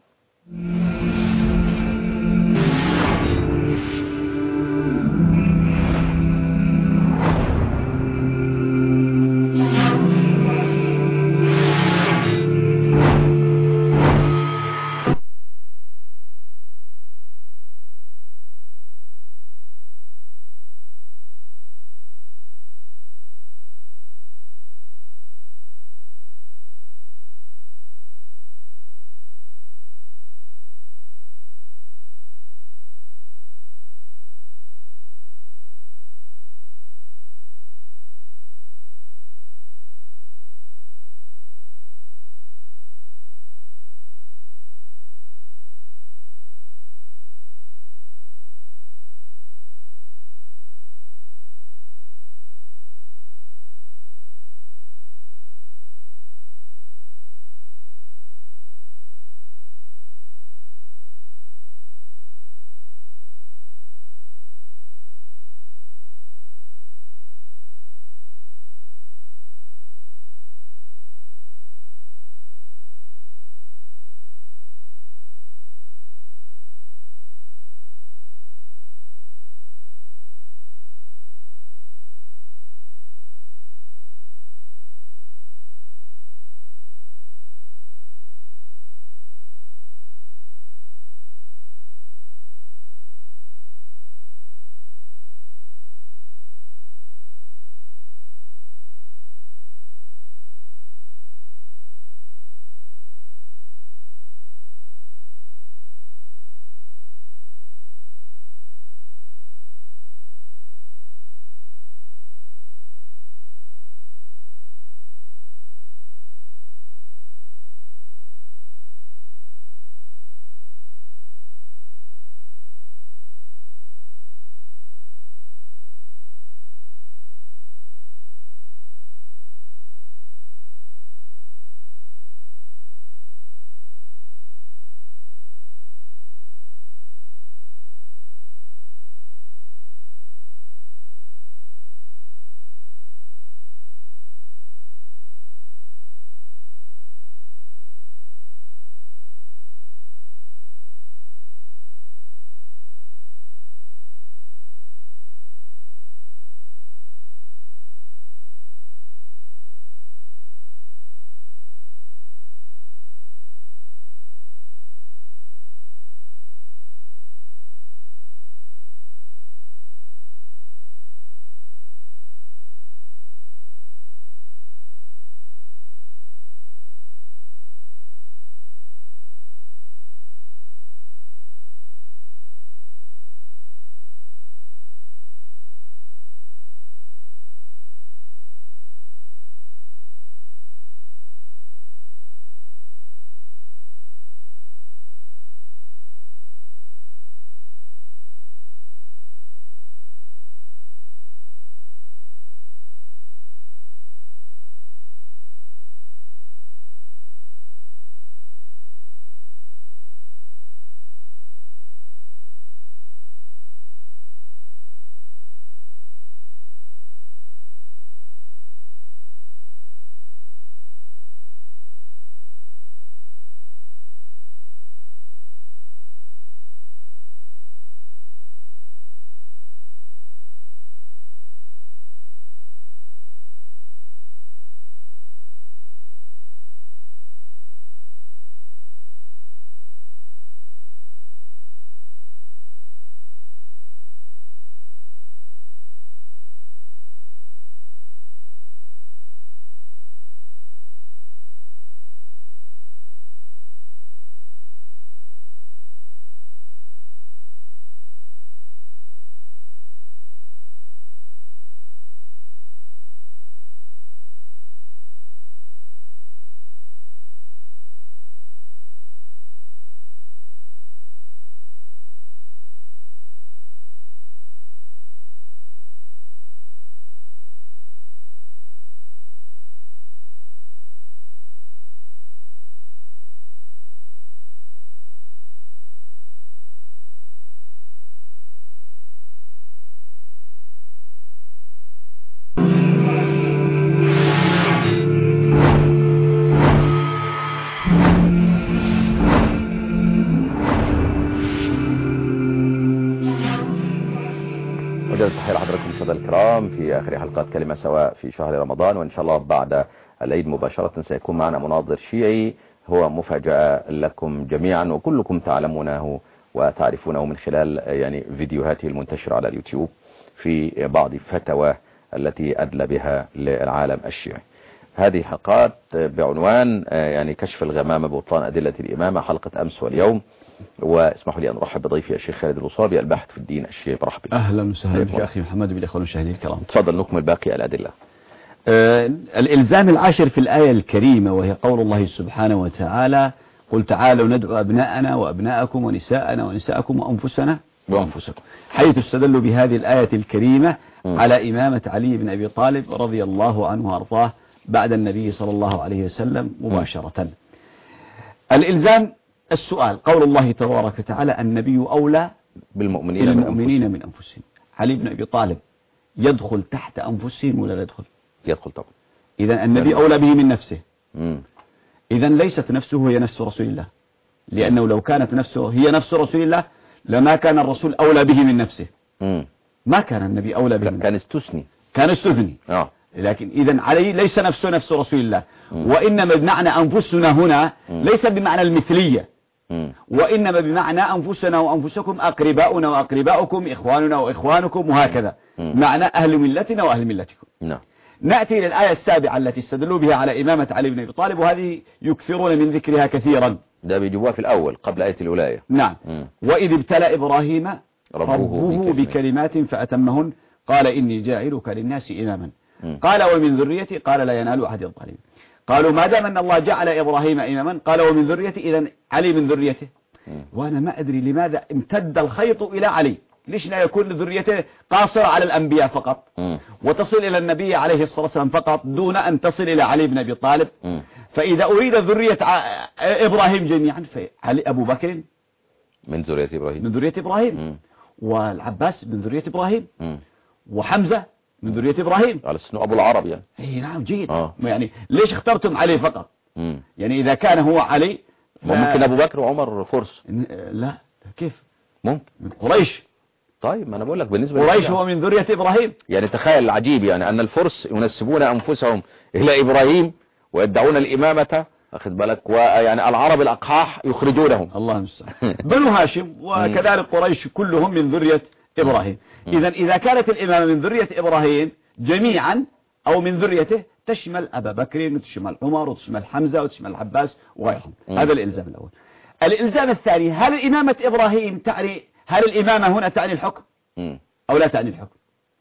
المشاهدة الكرام في آخر حلقات كلمة سواء في شهر رمضان، وإن شاء الله بعد العيد مباشرة سيكون معنا مناظر شيعي هو مفاجأة لكم جميعا وكلكم تعلمونه وتعرفونه من خلال يعني فيديوهاته المنتشرة على اليوتيوب في بعض فتوى التي أدلى بها للعالم الشيعي. هذه حلقات بعنوان يعني كشف الغمامة ببطلان أدلة الإمامة، حلقة أمس واليوم. واسمحوا لي أن أرحب بضيفي الشيخ خالد الوصابي الباحث في الدين الشيعي. مرحبا. أهلا وسهلا بك أخي محمد بالإخوان المشاهدين الكرام. تفضل نكمل باقي الأدلة. الإلزام العاشر في الآية الكريمة وهي قول الله سبحانه وتعالى: قل تعالوا ندعو أبناءنا وأبناءكم ونساءنا ونساءكم وأنفسنا وأنفسكم، حيث استدلوا بهذه الآية الكريمة على إمامة علي بن أبي طالب رضي الله عنه وأرضاه بعد النبي صلى الله عليه وسلم مباشرة. الإلزام السؤال: قول الله تبارك وتعالى: النبي أولى بالمؤمنين من أنفسهم. علي بن أبي طالب يدخل تحت أنفسهم ولا لا يدخل؟ يدخل طبعا. إذن النبي أولى به من نفسه. إذن ليست نفسه هي نفس رسول الله، لأنه لو كانت نفسه هي نفس رسول الله لما كان الرسول أولى به من نفسه. ما كان النبي أولى به. كان استثني. لكن إذن علي ليس نفسه نفس رسول الله، وإنما بمعنى أنفسنا هنا ليس بمعنى المثلية، وإنما بمعنى أنفسنا وأنفسكم، أقرباؤنا وأقرباؤكم، إخواننا وإخوانكم، وهكذا معنى أهل ملتنا وأهل ملتكم. نأتي إلى الآية السابعة التي استدلوا بها على إمامة علي بن أبي طالب، وهذه يكثرون من ذكرها كثيرا. ده بيجيبوها في الأول قبل آية الولاية. نعم. وإذ ابتلى إبراهيم ربه بكلمات فأتمهن قال إني جاعلك للناس إماما قال ومن ذريتي قال لا ينال أحد الظالمين. قالوا ما دام أن الله جعل إبراهيم إماما قال ومن ذريتي، إذن علي من ذريته. وأنا ما أدري لماذا امتد الخيط إلى علي، ليش لا يكون ذريته قاصرة على الأنبياء فقط وتصل إلى النبي عليه الصلاة والسلام فقط دون أن تصل إلى علي بن أبي طالب؟ فإذا أريد ذرية إبراهيم جميعا فعلي أبو بكر من ذرية إبراهيم والعباس من ذرية إبراهيم وحمزة من ذرية إبراهيم على سنو أبو العرب يعني. إيه نعم جيد. يعني ليش اخترتم علي فقط؟ يعني إذا كان هو علي ممكن أبو بكر وعمر فرس. لا كيف ممكن من قريش. طيب ما أنا بقول لك بالنسبة قريش هو من ذرية إبراهيم. يعني تخيل العجيب يعني أن الفرس ينسبون أنفسهم إلى إبراهيم ويدعون الإمامة، أخذ بالك، ويعني العرب الأقحاح يخرجونهم. الله المستعان. بنو هاشم وكذلك قريش كلهم من ذرية إبراهيم. إذا كانت الإمامة من ذرية إبراهيم جميعا أو من ذريته تشمل أبا بكر وتشمل عمر وتشمل حمزة وتشمل العباس وغيرهم. هذا الإلزام الأول. الإلزام الثاني: هل الإمامة إبراهيم هل الإمامة هنا تعني الحكم أو لا تعني الحكم؟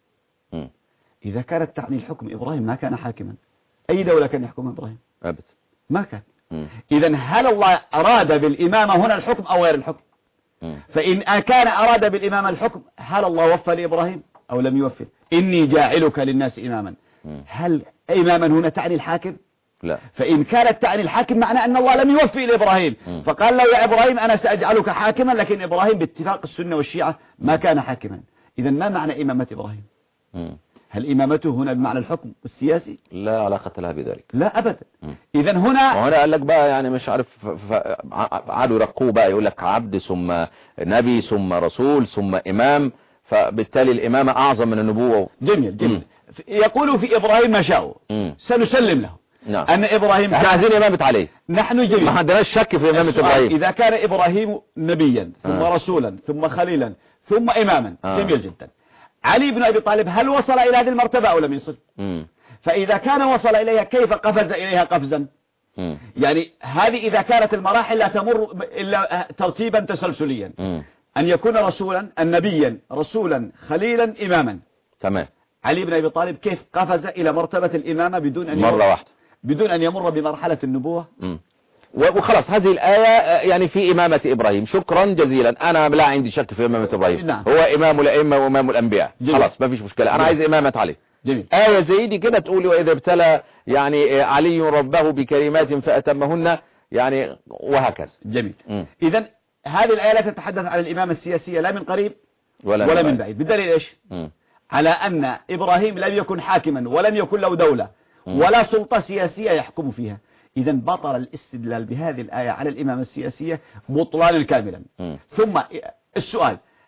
إذا كانت تعني الحكم إبراهيم ما كان حاكما. أي دولة كان يحكمها إبراهيم؟ أبدا ما كان. إذن هل الله أراد بالإمامة هنا الحكم أو غير الحكم؟ فإن كان أراد بالإمامة الحكم هل الله وفى لإبراهيم أو لم يوفي؟ إني جاعلك للناس إماما. هل إماما هنا تعني الحاكم؟ لا. فإن كانت تعني الحاكم معنى أن الله لم يوفي لإبراهيم فقال له يا إبراهيم أنا سأجعلك حاكما، لكن إبراهيم باتفاق السنة والشيعة ما كان حاكما. إذن ما معنى إمامة إبراهيم؟ هل إمامته هنا بمعنى الحكم السياسي؟ لا علاقة لها بذلك. لا أبدا. إذن هنا قال لك بقى يعني مش عارف عادوا يرقوه بقى يقول لك عبد ثم نبي ثم رسول ثم إمام، فبالتالي الإمامة أعظم من النبوة. جميل. يقولوا في إبراهيم ما شاءوا سنسلم له. نعم. أن إبراهيم احنا عايزين إمامة عليه. نحن جميل. ما عندناش شك في إمامة إبراهيم. إذا كان إبراهيم نبيا ثم رسولا ثم خليلا ثم إماما جميل جدا. علي بن أبي طالب هل وصل إلى هذه المرتبة أو لم يصل؟ فإذا كان وصل إليها كيف قفز إليها قفزا؟ يعني هذه إذا كانت المراحل لا تمر إلا ترتيبا تسلسليا، أن يكون رسولا نبيا رسولا خليلا إماما. تمام. علي بن أبي طالب كيف قفز إلى مرتبة الإمامة بدون أن يمر بمرحلة النبوة؟ وخلاص هذه الآية يعني في إمامة إبراهيم. شكرا جزيلا. أنا لا عندي شك في إمامة إبراهيم. نعم. هو إمام الأئمة وإمام الأنبياء. خلاص ما فيش مشكلة. أنا عايز إمامة علي. جميل. آية زي دي كده تقولي وإذا ابتلى يعني علي ربه بكلمات فأتمهن يعني وهكذا. جميل. إذن هذه الآية لا تتحدث عن الإمامة السياسية لا من قريب ولا من بعيد. بالدليل إيش؟ على أن إبراهيم لم يكن حاكما ولم يكن له دولة ولا سلطة سياسية يحكم فيها. إذا بطل الاستدلال بهذه الآية على الإمامة السياسية بطلانا كاملا. ثم السؤال: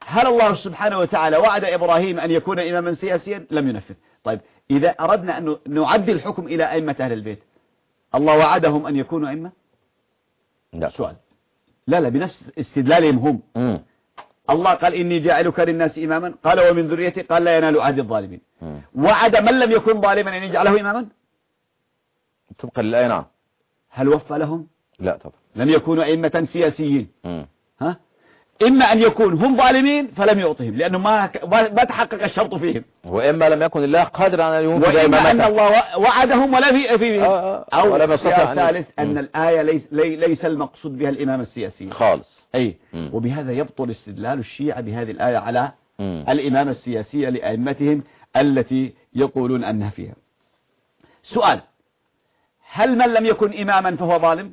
هل الله سبحانه وتعالى وعد إبراهيم أن يكون إماما سياسيا؟ لم ينفذ. طيب إذا أردنا أن نعدي الحكم إلى أئمة أهل البيت، الله وعدهم أن يكونوا أئمة؟ لا. سؤال. لا بنفس استدلالهم هم. الله قال إني جاعلك للناس إماما، قال ومن ذريتي، قال لا ينال عهد الظالمين. وعد من لم يكن ظالما أن يجعله إماما؟ طبقا للآية نعم. هل وفى لهم؟ لا طبعا. لم يكونوا أئمة سياسيين. ها؟ إما أن يكون هم ظالمين فلم يعطهم لأنه ما تحقق الشرط فيهم، وإما لم يكن الله قادر على أن ينفذ، وإما أن الله وعدهم ولا في فيهم. أو الثالث أن الآية ليس المقصود بها الإمام السياسي خالص. أي وبهذا يبطل استدلال الشيعة بهذه الآية على الإمامة السياسية لأئمتهم التي يقولون أنها فيها. سؤال: هل من لم يكن إماما فهو ظالم؟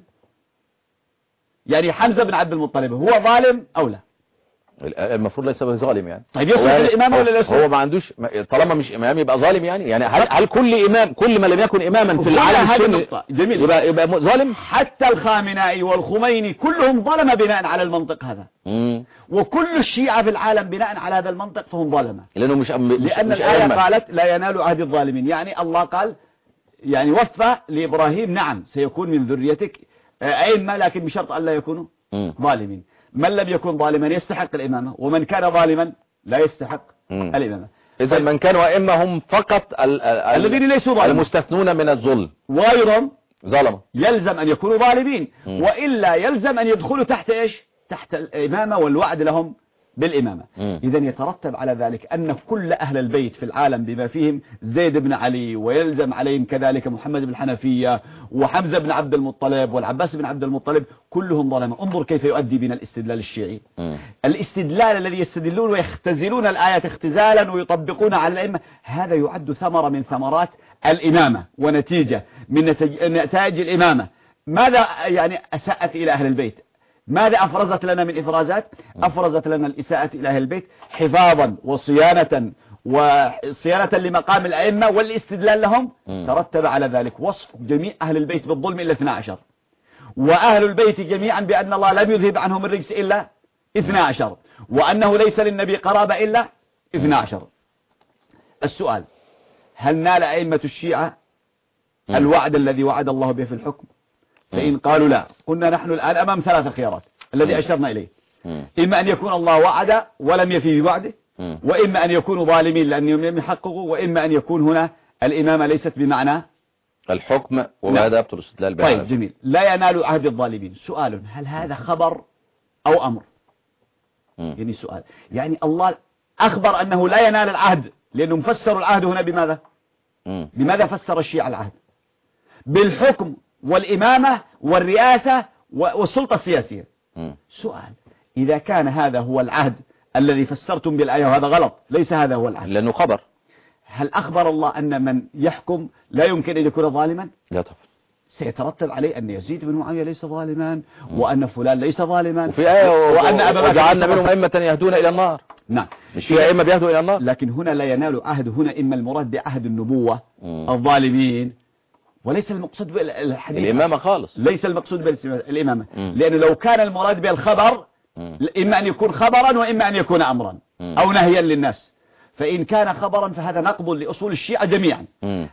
يعني حمزة بن عبد المطلب هو ظالم أو لا؟ المفروض ليس ظالم يعني. طيب يصلح الإمامة ولا لا يصلح؟ هو ما عندوش، طالما مش إمام يبقى ظالم يعني هل كل إمام، كل من لم يكن إماما في العالم السني جميل يبقى ظالم؟ حتى الخامنائي والخميني كلهم ظلم بناء على المنطق هذا. وكل الشيعة في العالم بناء على هذا المنطق فهم ظلمة، لأنه لأن الآية قالت لا ينال عهد الظالمين، يعني الله قال يعني وفى لإبراهيم نعم سيكون من ذريتك أئمة لكن بشرط أن لا يكونوا ظالمين. من لم يكن ظالما يستحق الإمامة، ومن كان ظالما لا يستحق الإمامة. إذا من كانوا أئمة هم فقط الذين ليسوا ظالمين، المستثنون من الظلم، وغيرهم ظلموا يلزم أن يكونوا ظالمين، وإلا يلزم أن يدخلوا تحت إيش؟ تحت الإمامة والوعد لهم بالإمامة. إذا يترتب على ذلك أن كل أهل البيت في العالم بما فيهم زيد بن علي، ويلزم عليهم كذلك محمد بن الحنفية وحمزة بن عبد المطلب والعباس بن عبد المطلب، كلهم ظلمة. انظر كيف يؤدي بنا الاستدلال الشيعي. الاستدلال الذي يستدلون ويختزلون الآيات اختزالا ويطبقون على الأئمة، هذا يعد ثمرة من ثمرات الإمامة ونتيجة من نتائج الإمامة. ماذا يعني أساءت إلى أهل البيت؟ ماذا أفرزت لنا من إفرازات؟ أفرزت لنا الإساءة إلى أهل البيت حفاظا وصيانة لمقام الأئمة والاستدلال لهم. ترتب على ذلك وصف جميع أهل البيت بالظلم إلا 12، وأهل البيت جميعا بأن الله لم يذهب عنهم الرجس إلا 12، وأنه ليس للنبي قرابة إلا 12. السؤال: هل نال أئمة الشيعة الوعد الذي وعد الله به في الحكم؟ فإن قالوا لا، قلنا نحن الآن أمام 3 خيارات الذي أشرنا إليه. إما أن يكون الله وعد ولم يفي بوعده، وإما أن يكونوا ظالمين لأنهم لم يحققوا، وإما أن يكون هنا الإمامة ليست بمعنى الحكم، وهذا يبطل استدلال بها. طيب جميل. لا ينال عهد الظالمين. سؤال: هل هذا خبر أو أمر؟ يعني سؤال، يعني الله أخبر أنه لا ينال العهد لأنه مفسر العهد هنا بماذا؟ بماذا فسر الشيعة العهد؟ بالحكم والإمامة والرئاسة والسلطة السياسية. سؤال: إذا كان هذا هو العهد الذي فسرتم بالآية وهذا غلط، ليس هذا هو العهد لأنه خبر، هل أخبر الله أن من يحكم لا يمكن أن يكون ظالما؟ لا طبعا. سيترتب عليه أن يزيد بن معاوية ليس ظالما، وأن فلان ليس ظالما، وفي آية وأن أبا بكر وجعلنا منهم أئمة يهدون إلى النار. نعم، مش في أئمة بيهدوا إلى النار. لكن هنا لا ينال عهد، هنا إما المراد بعهد النبوة الظالمين، وليس المقصود بالحديث الإمامة خالص، ليس المقصود بالإمامة، لأنه لو كان المراد بالخبر إما أن يكون خبرا وإما أن يكون أمرا أو نهيا للناس. فإن كان خبرا فهذا نقض لأصول الشيعة جميعا،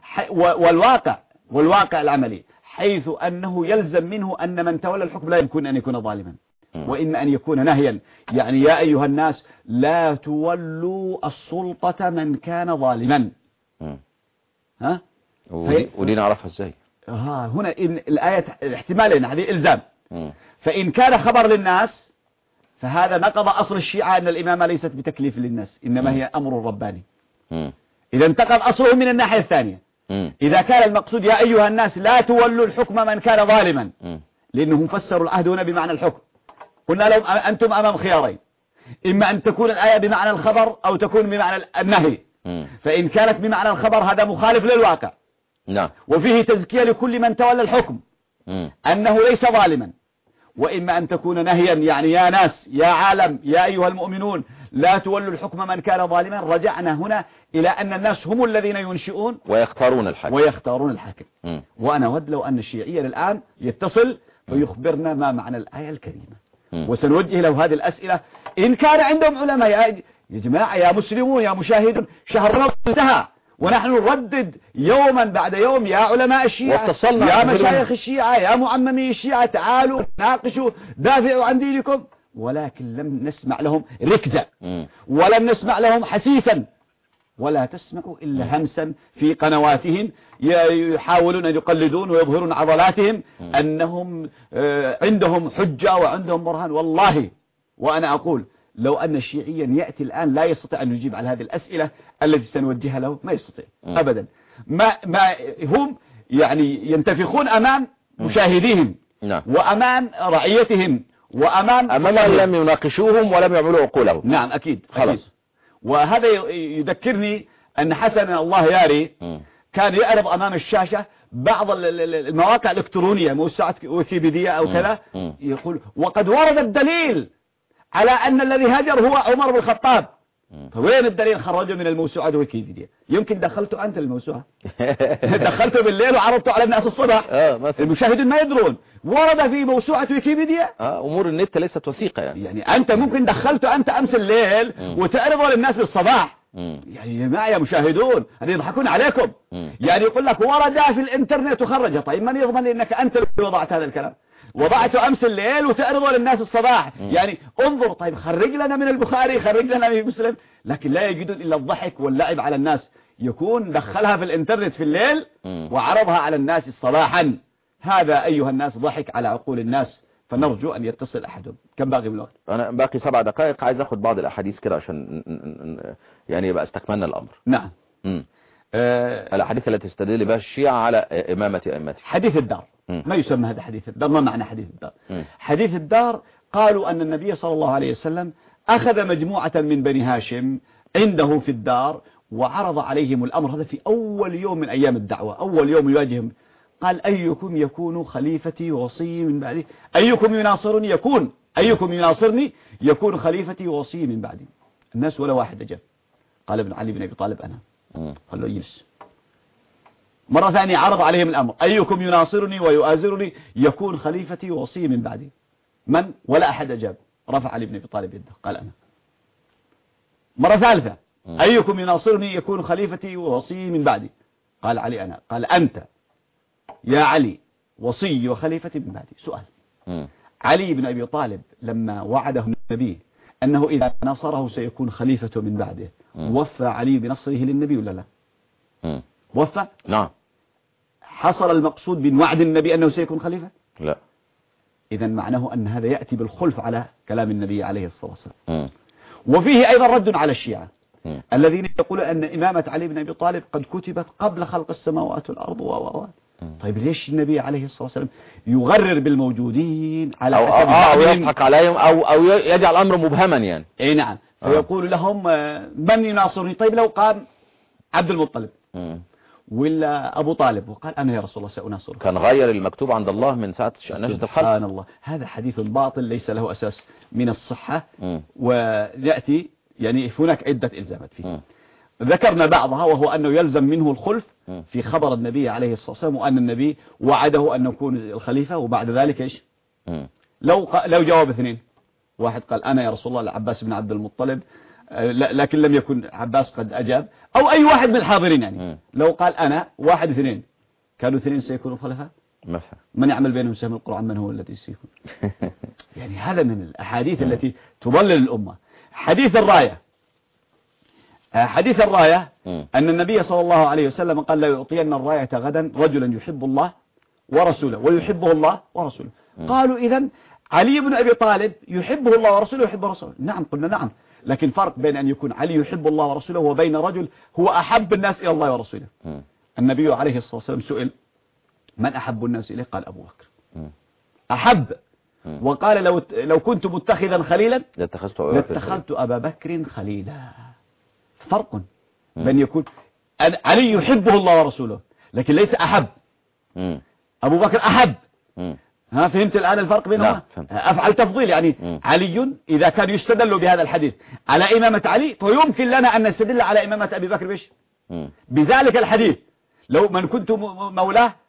والواقع العملي حيث أنه يلزم منه أن من تولى الحكم لا يمكن أن يكون ظالما، وإما أن يكون نهيا، يعني يا أيها الناس لا تولوا السلطة من كان ظالما. ها؟ ودي نعرفها ازاي؟ هنا إن الآية احتمالين، هذه إلزام. فإن كان خبر للناس فهذا نقض أصل الشيعة أن الإمامة ليست بتكليف للناس، إنما هي أمر رباني. إذا انتقض أصله من الناحية الثانية. إذا كان المقصود يا أيها الناس لا تولوا الحكم من كان ظالما، لأنهم فسروا العهد هنا بمعنى الحكم، قلنا لهم أنتم أمام خيارين، إما أن تكون الآية بمعنى الخبر أو تكون بمعنى النهي. فإن كانت بمعنى الخبر هذا مخالف للواقع، نعم، وفيه تزكية لكل من تولى الحكم أنه ليس ظالما. وإما أن تكون نهيا، يعني يا ناس يا عالم يا أيها المؤمنون لا تولوا الحكم من كان ظالما. رجعنا هنا إلى أن الناس هم الذين ينشئون ويختارون الحاكم. وأنا أود لو أن الشيعي الآن يتصل ويخبرنا ما معنى الآية الكريمة، وسنوجه له هذه الأسئلة إن كان عندهم علماء. يا جماعة، يا مسلمون، يا مشاهدون، شهر رمضان انتهى ونحن نردد يوما بعد يوم: يا علماء الشيعة، يا مشايخ الشيعة، يا معممي الشيعة، تعالوا ناقشوا، دافعوا عن دينكم. ولكن لم نسمع لهم ركزة، ولم نسمع لهم حسيسا، ولا تسمعوا إلا همسا في قنواتهم يحاولون أن يقلدون ويظهرون عضلاتهم أنهم عندهم حجة وعندهم برهان. والله وأنا أقول لو أن شيعيا يأتي الآن لا يستطيع أن يجيب على هذه الأسئلة التي سنوجهها له، ما يستطيع أبدا. ما هم يعني ينتفخون أمام مشاهديهم وأمام رعيتهم وأمام من لم يناقشوهم ولم يعملوا عقولهم. نعم أكيد خلاص. وهذا يذكرني أن حسن الله ياري كان يعرض أمام الشاشة بعض المواقع الإلكترونية، موسوعة ويكيبيديا أو كذا، يقول: وقد ورد الدليل على أن الذي هاجر هو عمر بن الخطاب. فوين الدليل؟ خرجه من الموسوعة ويكيبيديا. يمكن دخلته أنت الموسوعة دخلته بالليل وعرضته على الناس الصباح. المشاهدين ما يدرون ورد في موسوعة ويكيبيديا. أمور النت ليست وثيقة يعني أنت ممكن دخلته أنت أمس الليل وتعرضه للناس بالصباح. يعني يا جماعة يا مشاهدون، هذه يضحكون عليكم. يعني يقول لك ورد في الانترنت وخرجه. طيب من يضمن انك انت اللي وضعت هذا الكلام؟ وضعته امس الليل وتعرضه للناس الصباح. يعني انظر، طيب خرج لنا من البخاري، خرج لنا من مسلم، لكن لا يجدون الا الضحك واللعب على الناس. يكون دخلها في الانترنت في الليل وعرضها على الناس صباحا. هذا ايها الناس ضحك على عقول الناس. فنرجو ان يتصل احدهم. كم باقي من الوقت؟ انا باقي 7 دقائق. عايز اخد بعض الاحاديث كده عشان يعني يبقى استكملنا الامر. نعم. الاحاديث التي تستدل بها الشيعة على امامة ائمته. حديث الدار. ما يسمى هذا حديث الدار؟ ما معنى حديث الدار؟ حديث الدار قالوا ان النبي صلى الله عليه وسلم اخذ مجموعة من بني هاشم عنده في الدار وعرض عليهم الامر هذا في اول يوم من ايام الدعوة، اول يوم يواجههم. قال: أيكم يكون خليفتي ووصي من بعدي؟ أيكم يناصرني يكون خليفتي ووصي من بعدي؟ الناس ولا واحد أجاب. قال ابن علي بن أبي طالب: أنا. قال له: يجلس. مرة ثانية عرض عليهم الأمر: أيكم يناصرني ويؤازرني يكون خليفتي ووصي من بعدي؟ من؟ ولا أحد أجاب. رفع علي بن أبي طالب يده قال: أنا. مرة ثالثة: أيكم يناصرني يكون خليفتي ووصي من بعدي؟ قال علي: أنا. قال: أنت يا علي وصي وخليفة من بعدي. سؤال: علي بن أبي طالب لما وعده النبي أنه إذا نصره سيكون خليفة من بعده، وفى علي بنصره للنبي ولا لا؟ وفى؟ نعم. حصل المقصود من وعد النبي أنه سيكون خليفة؟ لا. إذا معناه أن هذا يأتي بالخلف على كلام النبي عليه الصلاة والسلام. وفيه أيضا رد على الشيعة الذين يقولون أن إمامة علي بن أبي طالب قد كتبت قبل خلق السماوات والأرض طيب ليش النبي عليه الصلاة والسلام يغرر بالموجودين على أو يضحك عليهم أو يجعل الأمر مبهما يعني؟ أي نعم. فيقول لهم: من يناصرني؟ طيب لو قام عبد المطلب ولا أبو طالب وقال: أنا يا رسول الله سأناصره، كان غير المكتوب عند الله من ساعة نشأة الخلق. سبحان الله. هذا حديث باطل ليس له أساس من الصحة. ويأتي يعني هناك عدة إلزامات فيه. ذكرنا بعضها، وهو أنه يلزم منه الخلف في خبر النبي عليه الصلاة والسلام، وأن النبي وعده أن يكون الخليفة. وبعد ذلك إيش؟ لو جواب اثنين، واحد قال: أنا يا رسول الله، العباس بن عبد المطلب، لكن لم يكن عباس قد أجاب، أو أي واحد من الحاضرين يعني. لو قال أنا، واحد اثنين، كانوا اثنين سيكونوا خلفاء. من يعمل بينهم سهم القرآن من هو الذي سيكون؟ يعني هذا من الأحاديث التي تضلل الأمة. حديث الراية. حديث الراية أن النبي صلى الله عليه وسلم قال: لا يعطين الراية غدا رجلا يحب الله ورسوله ويحبه الله ورسوله. قالوا: إذن علي بن أبي طالب يحبه الله ورسوله ويحب رسوله؟ نعم. قلنا نعم، لكن فرق بين أن يكون علي يحب الله ورسوله وبين رجل هو أحب الناس إلى الله ورسوله. النبي عليه الصلاة والسلام سئل: من أحب الناس إليه؟ قال: أبو بكر. أحب. وقال: لو كنت متخذا خليلا لاتخذت أبا بكر خليلا. فرق بين يكون علي يحبه الله ورسوله لكن ليس أحب. أبو بكر أحب. فهمت الآن الفرق بينهما؟ أفعل تفضيل يعني. علي إذا كان يستدل بهذا الحديث على إمامة علي، فيمكن لنا أن نستدل على إمامة أبي بكر بذلك الحديث: لو من كنت مولاه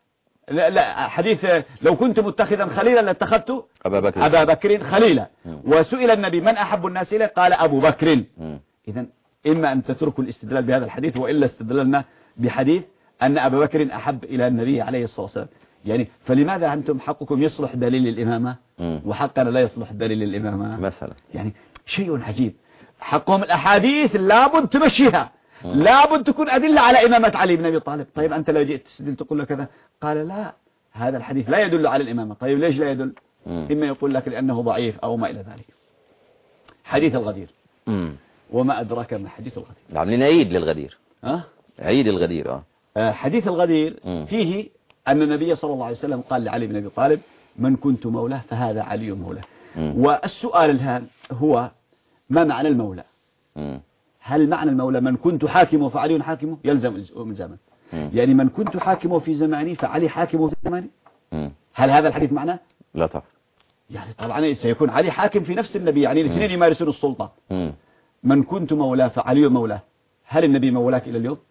لا حديث لو كنت متخذا خليلا لاتخذت أبا بكر خليلا. وسئل النبي من أحب الناس إليه قال أبو بكر. إذن إما أن تتركوا الاستدلال بهذا الحديث وإلا استدللنا بحديث أن أبا بكر أحب إلى النبي عليه الصلاة والسلام. يعني فلماذا أنتم حقكم يصلح دليل الإمامة وحقنا لا يصلح دليل الإمامة مثلا؟ يعني شيء عجيب. حقهم الأحاديث لابد تمشيها، لابد تكون أدلة على إمامة علي بن أبي طالب. طيب أنت لو جئت تستدل تقول له كذا، قال لا هذا الحديث لا يدل على الإمامة. طيب ليش لا يدل؟ إما يقول لك لأنه ضعيف أو ما إلى ذلك. حديث الغدير. وما أدراك ما حديث الغدير؟ عاملين عيد للغدير. عيد الغدير. حديث الغدير فيه أن النبي صلى الله عليه وسلم قال لعلي بن أبي طالب من كنت مولاه فهذا علي مولاه. والسؤال الآن هو ما معنى المولى؟ هل معنى المولى من كنت حاكمه فعلي حاكمه؟ يلزم الزمن. يعني من كنت حاكمه في زماني فعلي حاكمه في زماني؟ هل هذا الحديث معناه؟ لا طبعا. يعني طبعا سيكون علي حاكم في نفس النبي، يعني الاثنين يمارسون السلطة. من كنت مولاه فعلي مولاه. هل النبي مولاك إلى اليوم؟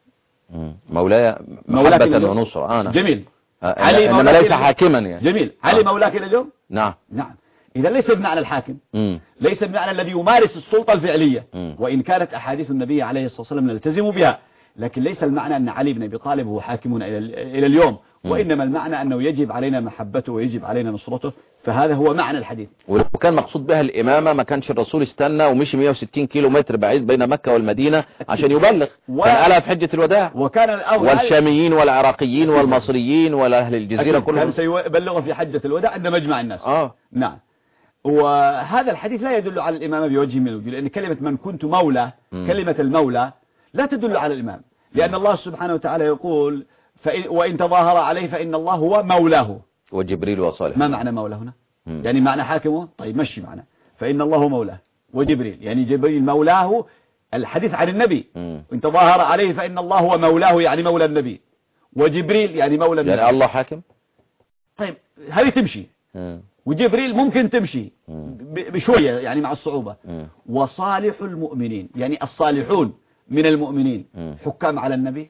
مولاي محبة ونصرة. جميل. علي إنما ليس حاكما يعني. جميل. علي مولاك إلى اليوم؟ نعم. إذا ليس بمعنى الحاكم، ليس بمعنى الذي يمارس السلطة الفعلية، وإن كانت أحاديث النبي عليه الصلاة والسلام نلتزم بها، لكن ليس المعنى أن علي بن أبي طالب هو حاكم إلى اليوم، وإنما المعنى أنه يجب علينا محبته ويجب علينا نصرته. فهذا هو معنى الحديث. ولو كان مقصود بها الإمامة ما كانش الرسول استنى ومشي 160 كيلو متر بعيد بين مكة والمدينة عشان يبلغ. كان قالها في حجة الوداع. وكان الأول والشاميين والعراقيين والمصريين والأهل الجزيرة كلهم كان سيبلغ في حجة الوداع عند مجمع الناس. نعم. وهذا الحديث لا يدل على الإمامة بوجه من الوجوه، لأن كلمة من كنت مولى، كلمة المولى لا تدل على الإمام، لأن الله سبحانه وتعالى يقول وإن تظاهر عليه فإن الله هو مولاه. وجبريل وصالح. ما معنى مولاه هنا؟ يعني معنى حاكمه. طيب مشي معنا. فإن الله مولاه وجبريل، يعني جبريل مولاه. الحديث عن النبي وإن تظاهر عليه فإن الله هو مولاه، يعني مولى النبي، وجبريل يعني مولى النبي. يعني الله حاكم. طيب هذه تمشي. وجبريل ممكن تمشي بشوية يعني مع الصعوبة. وصالح المؤمنين يعني الصالحون من المؤمنين حكام على النبي.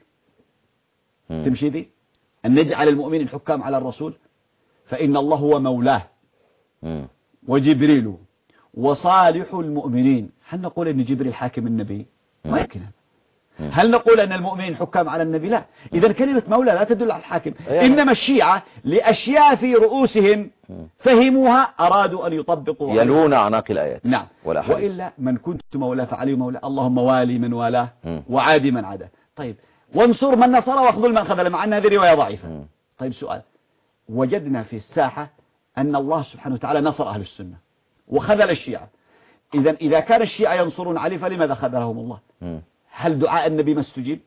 تمشي دي أن نجعل المؤمنين حكام على الرسول. فإن الله هو مولاه وجبريل وصالح المؤمنين. هل نقول أن جبريل حاكم النبي؟ ما يمكن. هل نقول أن المؤمنين حكام على النبي؟ لا. إذا كلمة مولى لا تدل على الحاكم. إنما الشيعة لأشياء في رؤوسهم فهموها أرادوا أن يطبقوا يلون أعناق الآيات. نعم. وإلا من كنت مولاه فعلي مولاه. اللهم والي من والاه وعادي من عاده. طيب وانصر من نصر واخذل من خذل، مع أن هذه رواية ضعيفة. طيب سؤال، وجدنا في الساحة أن الله سبحانه وتعالى نصر أهل السنة وخذل الشيعة. إذا كان الشيعة ينصرون علي فلماذا خذلهم الله؟ هل دعاء النبي ما استجيب؟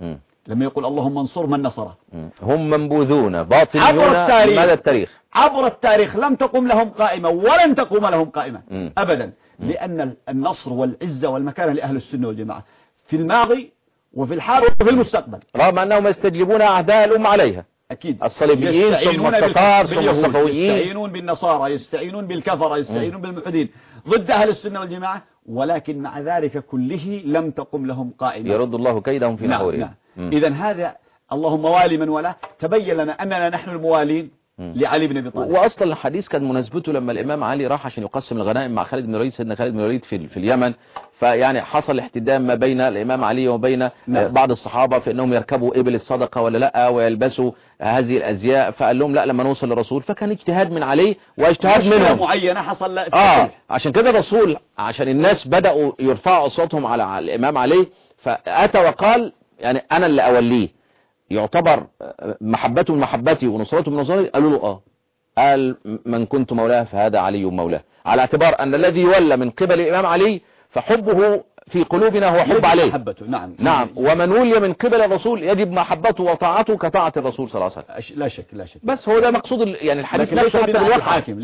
لما يقول اللهم انصر من نصره. هم منبوذون باطنيون مدى التاريخ. عبر التاريخ لم تقم لهم قائمة ولن تقوم لهم قائمة أبدا. لأن النصر والعزة والمكانة لأهل السنة والجماعة في الماضي وفي الحاضر وفي المستقبل، رغم أنهم يستجلبون أعداء الأمة عليها. أكيد. الصليبيين ثم التتار ثم الصفويين، يستعينون بالنصارى، يستعينون بالكفرة، يستعينون بالملحدين ضد أهل السنة والجماعة، ولكن مع ذلك كله لم تقم لهم قائمة. يرد الله كيدهم في نحورهم. إذا هذا اللهم والي من ولا. تبين لنا أننا نحن الموالين لعلي بن أبي طالب. وأصلا الحديث كان مناسبته لما الإمام علي راح عشان يقسم الغنائم مع خالد بن الوليد، سيدنا خالد بن الوليد في اليمن، فيعني حصل احتدام ما بين الإمام علي وبين بعض الصحابة في أنهم يركبوا إبل الصدقة ولا لا ويلبسوا هذه الأزياء، فقال لهم لا لما نوصل للرسول. فكان اجتهاد من علي واجتهاد منهم معينة حصل. عشان كده الرسول عشان الناس بدأوا يرفعوا أصواتهم على الإمام علي، فأتى وقال يعني أنا اللي أوليه، يعتبر محبته من محبتي ونصرته من نصرتي. قالوا له قال من كنت مولاه فهذا علي مولاه، على اعتبار أن الذي يولى من قبل الإمام علي فحبه في قلوبنا هو حب عليه. محبته. نعم. ومن ولي من قبل الرسول يجب محبته وطاعته كطاعة الرسول صلى الله عليه وسلم. لا شك. بس هو ده مقصود يعني الحديث ليس بمعنى الحاكم.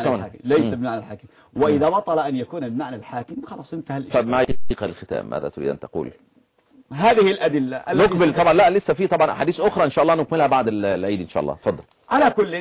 ليس بمعنى الحاكم. وإذا بطل أن يكون بمعنى الحاكم خلاص انتهى الإشكال. طب ما يدقيق الختام ماذا تريد أن تقول؟ هذه الأدلة نقبل طبعا. لا لسه في طبعا أحاديث أخرى إن شاء الله نكملها بعد العيد إن شاء الله. تفضل. على كل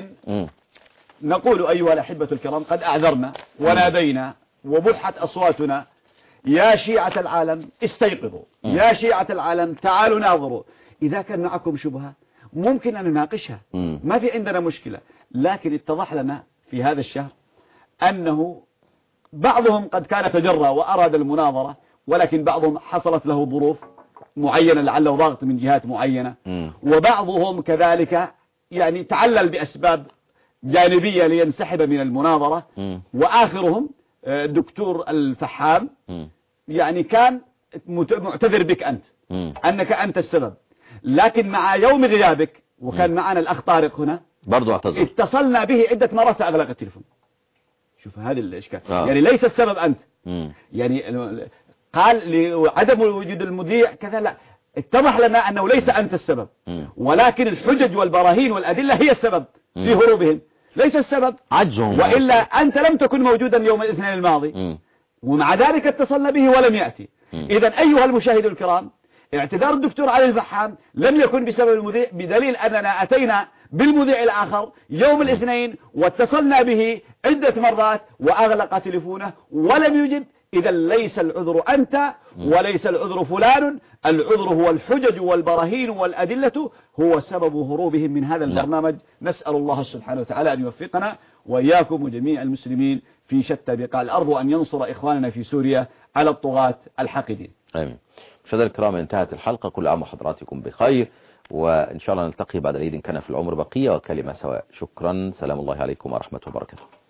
نقول أيها الأحبة الكرام قد أعذرنا ونادينا وبحت أصواتنا يا شيعة العالم استيقظوا، يا شيعة العالم تعالوا ناظروا. إذا كان معكم شبهة ممكن أن نناقشها، ما في عندنا مشكلة. لكن اتضح لنا في هذا الشهر أنه بعضهم قد كان تجرأ وأراد المناظرة، ولكن بعضهم حصلت له ظروف معينة لعله ضغط من جهات معينة، وبعضهم كذلك يعني تعلل بأسباب جانبية لينسحب من المناظرة. وآخرهم دكتور الفحام يعني كان معتذر بك أنت أنك أنت السبب، لكن مع يوم غيابك وكان معنا الأخ طارق هنا برضو اعتذر، اتصلنا به عدة مرات أغلق التليفون. شوف هذه الإشكال. يعني ليس السبب أنت، يعني قال لعدم وجود المذيع كذا، لا، اتضح لنا أنه ليس أنت السبب، ولكن الحجج والبراهين والأدلة هي السبب في هروبهم، ليس السبب عجزهم، وإلا أنت لم تكن موجودا يوم الاثنين الماضي، ومع ذلك اتصلنا به ولم يأتي. إذا أيها المشاهد الكرام، اعتذار الدكتور علي الفحام لم يكن بسبب المذيع، بدليل أننا أتينا بالمذيع الآخر يوم الاثنين واتصلنا به عدة مرات وأغلق تليفونه ولم يجب. إذا ليس العذر أنت وليس العذر فلان، العذر هو الحجج والبراهين والأدلة هو سبب هروبهم من هذا البرنامج. نسأل الله سبحانه وتعالى أن يوفقنا وإياكم وجميع المسلمين في شتى بقاع الأرض، وأن ينصر إخواننا في سوريا على الطغاة الحاقدين. آمين. مشاهدينا الكرام، انتهت الحلقة. كل عام وحضراتكم بخير، وإن شاء الله نلتقي بعد العيد إن كان في العمر بقية وكلمة سواء. شكرا، سلام الله عليكم ورحمة وبركاته.